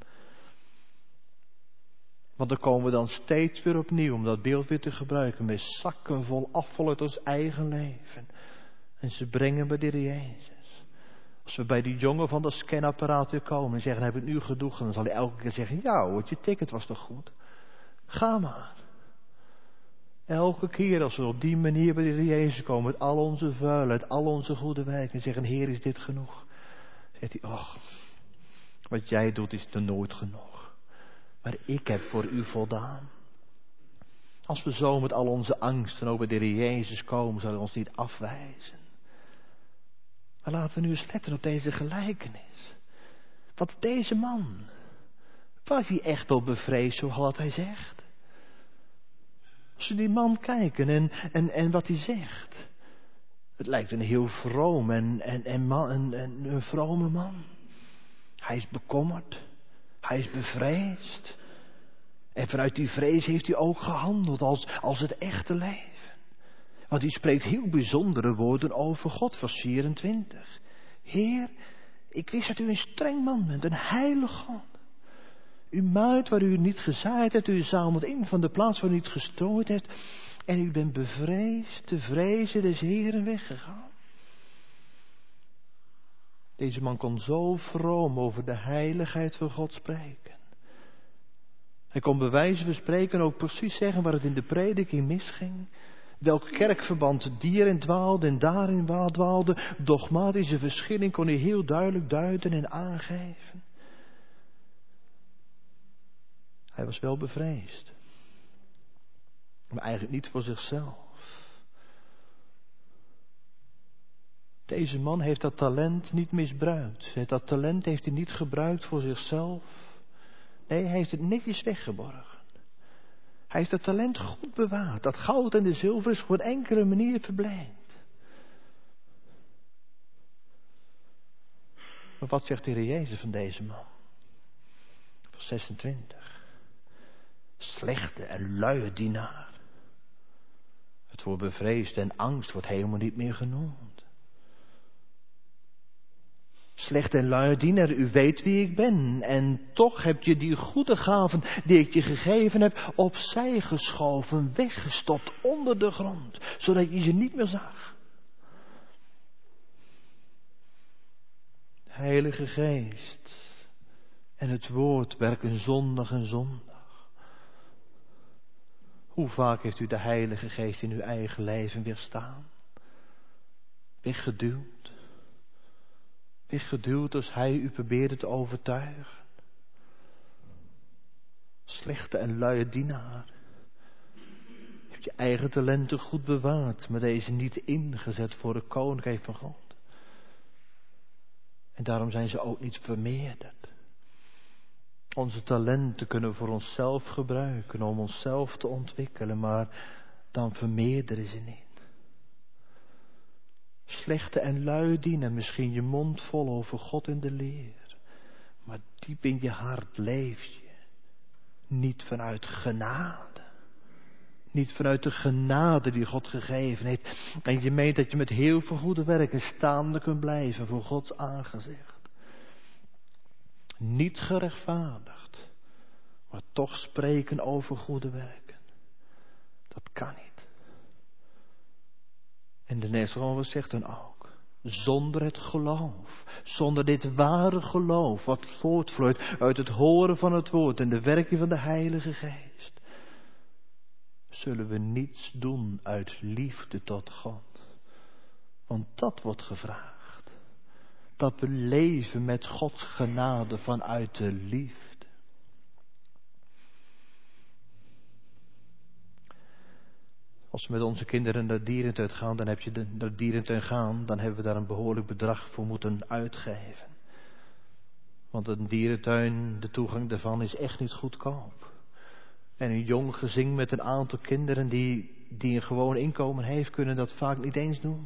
Want dan komen we dan steeds weer opnieuw, om dat beeld weer te gebruiken, met zakken vol afval uit ons eigen leven. En ze brengen bij de Heer Jezus. Als we bij die jongen van dat scanapparaat weer komen en zeggen, heb ik nu genoeg? Dan zal hij elke keer zeggen, ja hoor, je ticket was toch goed? Ga maar. Elke keer als we op die manier bij de Heer Jezus komen, met al onze vuilheid, al onze goede werken, en zeggen, Heer, is dit genoeg? Zegt hij, och, wat jij doet is er nooit genoeg. Maar ik heb voor u voldaan. Als we zo met al onze angsten ook bij de Heer Jezus komen, zal hij ons niet afwijzen. Maar laten we nu eens letten op deze gelijkenis. Want deze man, was hij echt wel bevreesd, zoals hij zegt? Als we die man kijken en wat hij zegt. Het lijkt een heel vroom en een vrome man. Hij is bekommerd. Hij is bevreesd. En vanuit die vrees heeft hij ook gehandeld als het echte leven. Want hij spreekt heel bijzondere woorden over God, vers 24. Heer, ik wist dat u een streng man bent, een heilig God. U maait waar u niet gezaaid hebt, u zamelt in van de plaats waar u niet gestrooid hebt. En u bent bevreesd, te vrezen des Heeren weggegaan. Deze man kon zo vroom over de heiligheid van God spreken. Hij kon bij wijze van spreken ook precies zeggen waar het in de prediking misging. Welk kerkverband hierin dwaalde en daarin dwaalde. Dogmatische verschilling kon hij heel duidelijk duiden en aangeven. Hij was wel bevreesd. Maar eigenlijk niet voor zichzelf. Deze man heeft dat talent niet misbruikt. Dat talent heeft hij niet gebruikt voor zichzelf. Nee, hij heeft het netjes weggeborgen. Hij heeft dat talent goed bewaard. Dat goud en de zilver is op geen enkele manier verblijnd. Maar wat zegt de Heer Jezus van deze man? Vers 26. Slechte en luie dienaar. Het woord bevreesd en angst wordt helemaal niet meer genoemd. Slechte en luie dienaar, u weet wie ik ben. En toch heb je die goede gaven die ik je gegeven heb opzij geschoven, weggestopt onder de grond. Zodat je ze niet meer zag. De Heilige Geest en het woord werken zondag en zondag. Hoe vaak heeft u de Heilige Geest in uw eigen leven weerstaan? Weggeduwd. Weggeduwd als hij u probeerde te overtuigen. Slechte en luie dienaar. Je hebt je eigen talenten goed bewaard, maar deze niet ingezet voor de koninkrijk van God. En daarom zijn ze ook niet vermeerderd. Onze talenten kunnen we voor onszelf gebruiken, om onszelf te ontwikkelen, maar dan vermeerderen ze niet. Slechte en luie dienen, misschien je mond vol over God en de leer. Maar diep in je hart leef je. Niet vanuit genade. Niet vanuit de genade die God gegeven heeft. En je meent dat je met heel veel goede werken staande kunt blijven voor Gods aangezicht. Niet gerechtvaardigd. Maar toch spreken over goede werken. Dat kan niet. En de Nederlandse zegt dan ook, zonder het geloof, zonder dit ware geloof, wat voortvloeit uit het horen van het woord en de werking van de Heilige Geest, zullen we niets doen uit liefde tot God. Want dat wordt gevraagd. Dat we leven met Gods genade vanuit de liefde. Als we met onze kinderen naar de dierentuin gaan, dan hebben we daar een behoorlijk bedrag voor moeten uitgeven. Want een dierentuin, de toegang daarvan is echt niet goedkoop. En een jong gezin met een aantal kinderen die een gewoon inkomen heeft, kunnen dat vaak niet eens doen.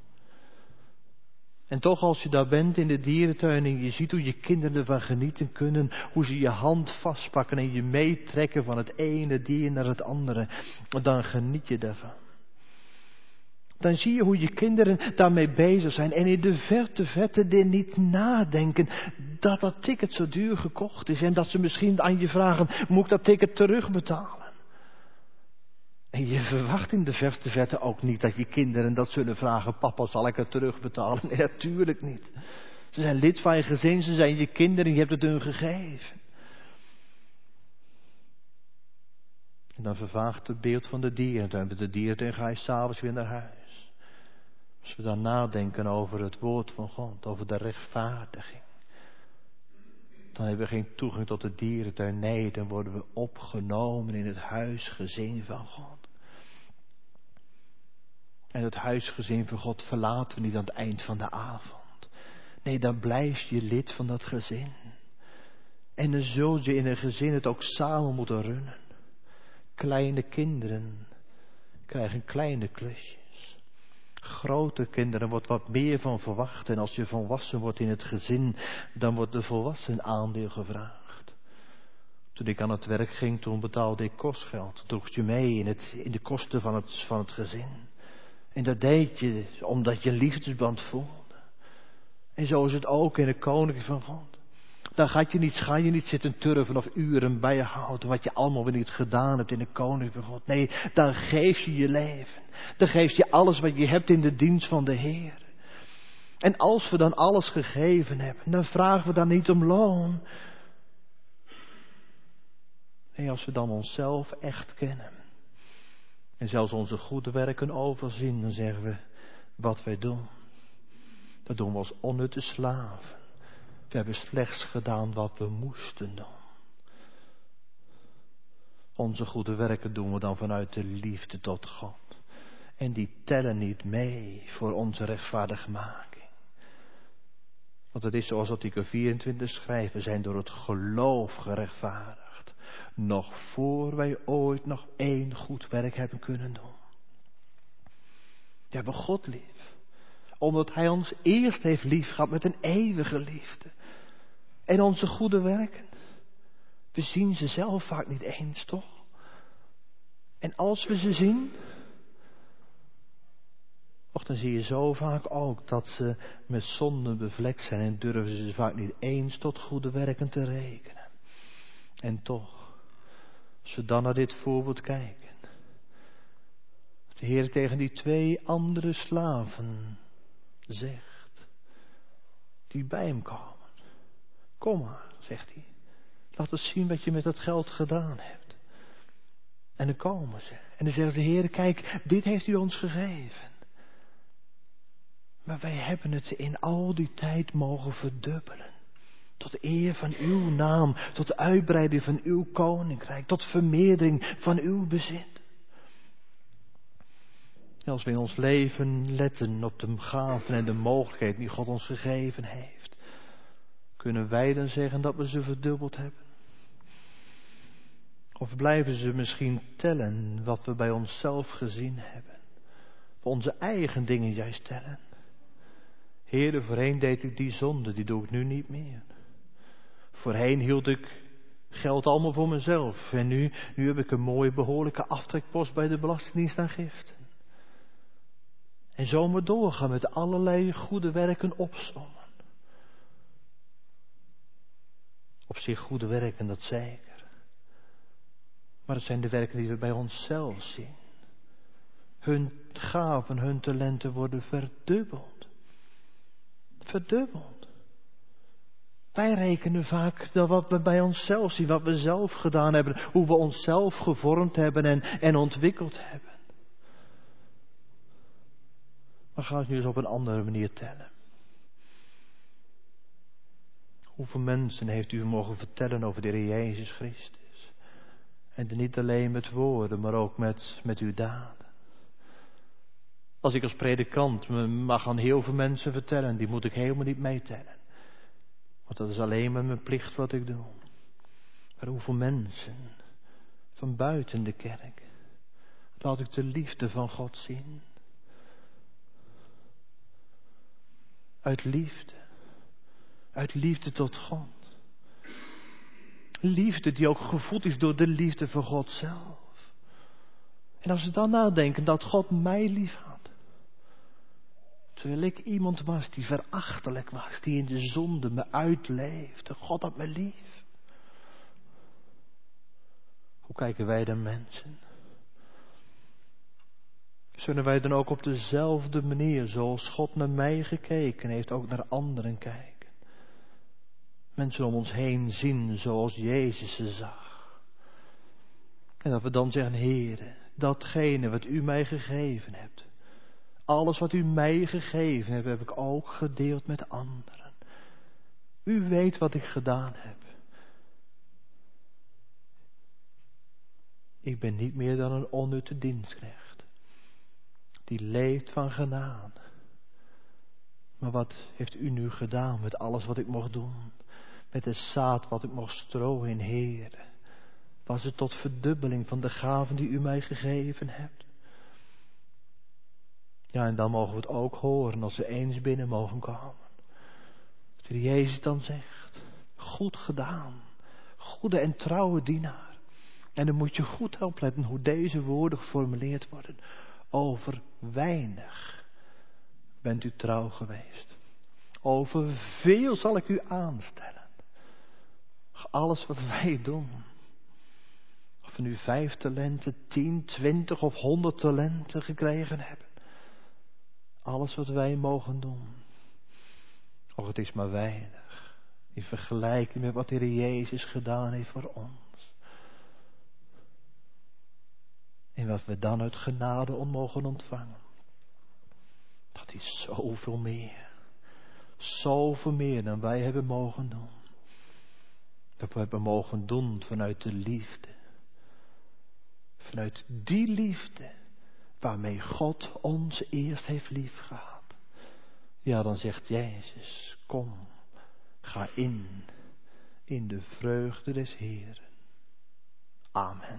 En toch als je daar bent in de dierentuin en je ziet hoe je kinderen ervan genieten kunnen, hoe ze je hand vastpakken en je meetrekken van het ene dier naar het andere, dan geniet je daarvan. Dan zie je hoe je kinderen daarmee bezig zijn en in de verte dit niet nadenken dat dat ticket zo duur gekocht is en dat ze misschien aan je vragen, moet ik dat ticket terugbetalen? En je verwacht in de verste verte ook niet dat je kinderen dat zullen vragen. Papa, zal ik het terugbetalen? Nee, natuurlijk niet. Ze zijn lid van je gezin, ze zijn je kinderen, je hebt het hun gegeven. En dan vervaagt het beeld van de dierentuin. Met de dierentuin ga je s'avonds weer naar huis. Als we dan nadenken over het woord van God, over de rechtvaardiging. Dan hebben we geen toegang tot de dierentuin. Nee, dan worden we opgenomen in het huisgezin van God. En het huisgezin van God verlaten we niet aan het eind van de avond. Nee, dan blijf je lid van dat gezin. En dan zul je in een gezin het ook samen moeten runnen. Kleine kinderen krijgen kleine klusjes. Grote kinderen wordt wat meer van verwacht. En als je volwassen wordt in het gezin, dan wordt de volwassen aandeel gevraagd. Toen ik aan het werk ging, toen betaalde ik kostgeld. Droeg je mee in de kosten van het gezin. En dat deed je omdat je een liefdesband voelde. En zo is het ook in het koninkrijk van God. Dan ga je niet zitten turven of uren bijhouden wat je allemaal weer niet gedaan hebt in de koninkrijk van God. Nee, dan geef je je leven. Dan geef je alles wat je hebt in de dienst van de Heer. En als we dan alles gegeven hebben, dan vragen we dan niet om loon. Nee, als we dan onszelf echt kennen. En zelfs onze goede werken overzien, dan zeggen we wat wij doen. Dat doen we als onnutte slaven. We hebben slechts gedaan wat we moesten doen. Onze goede werken doen we dan vanuit de liefde tot God. En die tellen niet mee voor onze rechtvaardigmaking. Want het is zoals artikel 24 schrijft, we zijn door het geloof gerechtvaardigd. Nog voor wij ooit nog één goed werk hebben kunnen doen. We hebben God lief. Omdat Hij ons eerst heeft lief gehad met een eeuwige liefde. En onze goede werken, we zien ze zelf vaak niet eens, toch? En als we ze zien, dan zie je zo vaak ook dat ze met zonde bevlekt zijn en durven ze vaak niet eens tot goede werken te rekenen. En toch, als we dan naar dit voorbeeld kijken, de Heer tegen die 2 andere slaven zegt, die bij hem komen. Kom maar, zegt hij. Laat eens zien wat je met dat geld gedaan hebt. En dan komen ze. En dan zeggen ze, Heer, kijk, dit heeft u ons gegeven. Maar wij hebben het in al die tijd mogen verdubbelen. Tot eer van uw naam, tot uitbreiding van uw koninkrijk, tot vermeerdering van uw bezit. En als we in ons leven letten op de gaven en de mogelijkheden die God ons gegeven heeft, kunnen wij dan zeggen dat we ze verdubbeld hebben? Of blijven ze misschien tellen wat we bij onszelf gezien hebben? Voor onze eigen dingen juist tellen. Heere, voorheen deed ik die zonde, die doe ik nu niet meer. Voorheen hield ik geld allemaal voor mezelf. En nu heb ik een mooie behoorlijke aftrekpost bij de Belastingdienst aan giften. En zo maar doorgaan met allerlei goede werken opsommen. Op zich goede werken, dat zeker. Maar het zijn de werken die we bij onszelf zien. Hun gaven, hun talenten worden verdubbeld. Verdubbeld. Wij rekenen vaak dat wat we bij onszelf zien, wat we zelf gedaan hebben, hoe we onszelf gevormd hebben en ontwikkeld hebben. Maar ga het nu eens op een andere manier tellen. Hoeveel mensen heeft u mogen vertellen over de Heer Jezus Christus? En niet alleen met woorden, maar ook met uw daden. Als ik als predikant mag aan heel veel mensen vertellen, die moet ik helemaal niet meetellen. Want dat is alleen maar mijn plicht wat ik doe. Maar hoeveel mensen van buiten de kerk, laat ik de liefde van God zien. Uit liefde tot God. Liefde die ook gevoed is door de liefde van God zelf. En als we dan nadenken dat God mij lief had. Terwijl ik iemand was die verachtelijk was, die in de zonde me uitleefde. God had me lief. Hoe kijken wij dan mensen? Zullen wij dan ook op dezelfde manier, zoals God naar mij gekeken heeft, ook naar anderen kijken? Mensen om ons heen zien zoals Jezus ze zag. En dat we dan zeggen, Heere, datgene wat u mij gegeven hebt, alles wat u mij gegeven hebt, heb ik ook gedeeld met anderen. U weet wat ik gedaan heb. Ik ben niet meer dan een onnutte dienstknecht, die leeft van genade. Maar wat heeft u nu gedaan met alles wat ik mocht doen? Met het zaad wat ik mocht strooien, Heere. Was het tot verdubbeling van de gaven die u mij gegeven hebt? Ja, en dan mogen we het ook horen als we eens binnen mogen komen. Dat de Jezus dan zegt, goed gedaan, goede en trouwe dienaar. En dan moet je goed opletten hoe deze woorden geformuleerd worden. Over weinig bent u trouw geweest. Over veel zal ik u aanstellen. Alles wat wij doen. Of we nu 5 talenten, 10, 20 of 100 talenten gekregen hebben. Alles wat wij mogen doen. Och, het is maar weinig. In vergelijking met wat de Heer Jezus gedaan heeft voor ons. En wat we dan uit genade mogen ontvangen. Dat is zoveel meer. Zoveel meer dan wij hebben mogen doen. Dat we hebben mogen doen vanuit de liefde. Vanuit die liefde waarmee God ons eerst heeft liefgehad. Ja, dan zegt Jezus, kom, ga in de vreugde des Heeren. Amen.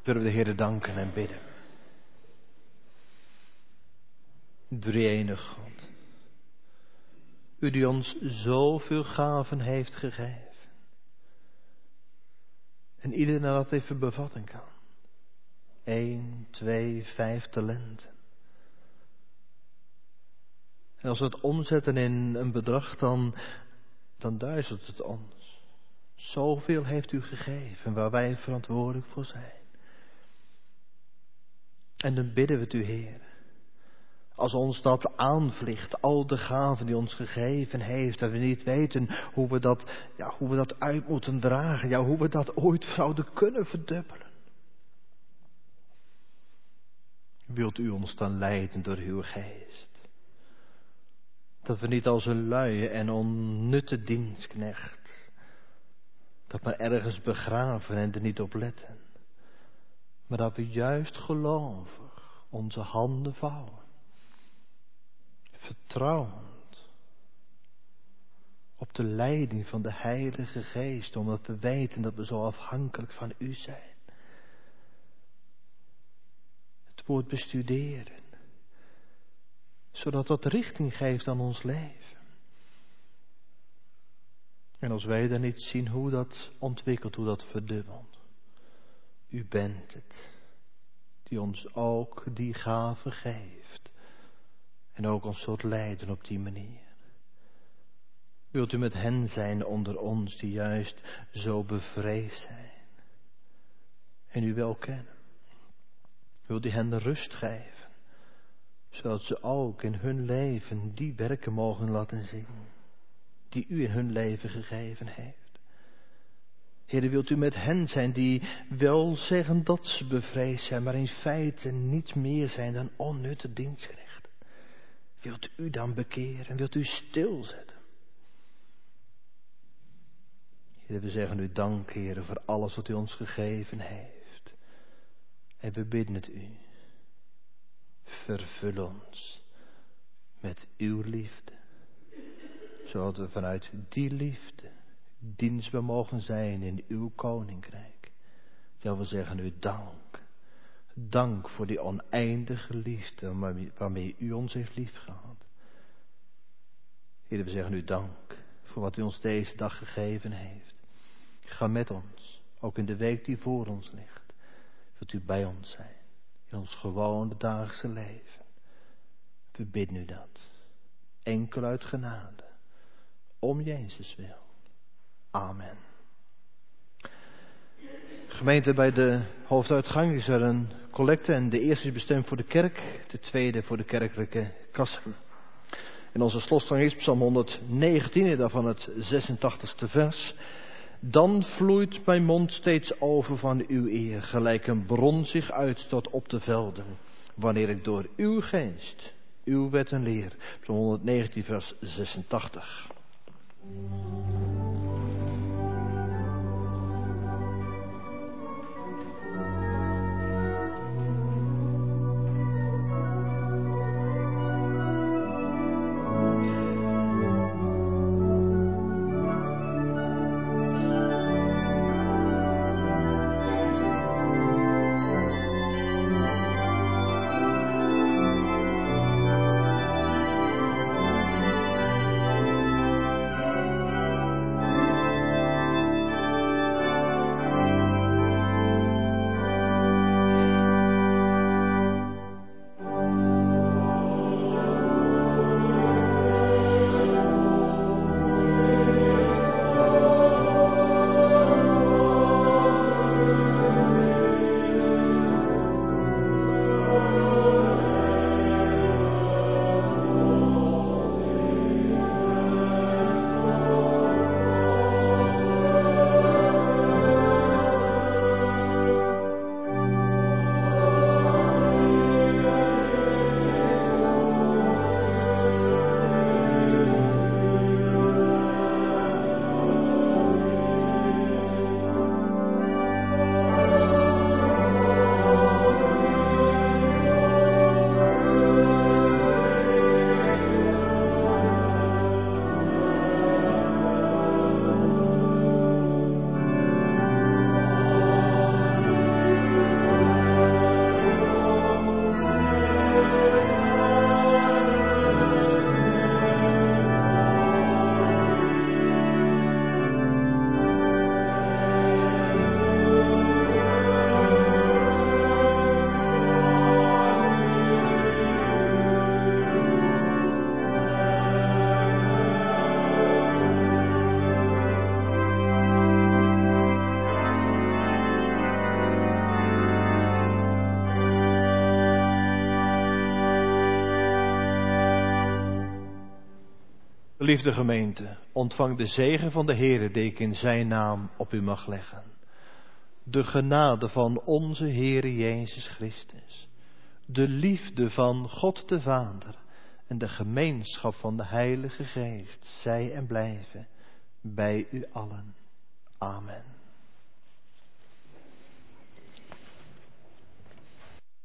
Zullen we de Heere danken en bidden. Drie-enige God. U die ons zoveel gaven heeft gegeven. En ieder naar dat even bevatten kan. 1, 2, 5 talenten. En als we het omzetten in een bedrag, dan duizelt het ons. Zoveel heeft u gegeven waar wij verantwoordelijk voor zijn. En dan bidden we het u, Heer. Als ons dat aanvliegt, al de gaven die ons gegeven heeft, dat we niet weten hoe we dat uit moeten dragen, hoe we dat ooit zouden kunnen verdubbelen. Wilt u ons dan leiden door uw geest? Dat we niet als een luie en onnutte dienstknecht, dat maar ergens begraven en er niet op letten, maar dat we juist gelovig onze handen vouwen. Vertrouwend op de leiding van de Heilige Geest, omdat we weten dat we zo afhankelijk van u zijn. Het woord bestuderen, zodat dat richting geeft aan ons leven. En als wij dan niet zien hoe dat ontwikkelt, hoe dat verdubbelt, u bent het die ons ook die gave geeft. En ook ons zult leiden op die manier. Wilt u met hen zijn onder ons die juist zo bevreesd zijn. En u wel kennen. Wilt u hen de rust geven. Zodat ze ook in hun leven die werken mogen laten zien. Die u in hun leven gegeven heeft. Heer, wilt u met hen zijn die wel zeggen dat ze bevreesd zijn. Maar in feite niet meer zijn dan onnutte dienstknechten. Wilt u dan bekeren en wilt u stilzetten? Heer, we zeggen u dank, Heer, voor alles wat u ons gegeven heeft. En we bidden het u. Vervul ons met uw liefde. Zodat we vanuit die liefde dienstbaar mogen zijn in uw koninkrijk. Ja, we zeggen u dank. Dank voor die oneindige liefde waarmee u ons heeft liefgehad. Heer, we zeggen u dank voor wat u ons deze dag gegeven heeft. Ga met ons, ook in de week die voor ons ligt. Wilt u bij ons zijn, in ons gewone dagelijkse leven. We bidden u dat, enkel uit genade, om Jezus wil. Amen. Gemeente, bij de hoofduitgang is er een collecte en de eerste is bestemd voor de kerk, de tweede voor de kerkelijke kassen. En onze slotgang is Psalm 119 en daarvan het 86e vers. Dan vloeit mijn mond steeds over van uw eer, gelijk een bron zich uitstort op de velden, wanneer ik door uw geest, uw wetten leer. Psalm 119 vers 86. Geliefde gemeente, ontvang de zegen van de Heere die ik in zijn naam op u mag leggen. De genade van onze Heere Jezus Christus, de liefde van God de Vader en de gemeenschap van de Heilige Geest, zij en blijven bij u allen. Amen.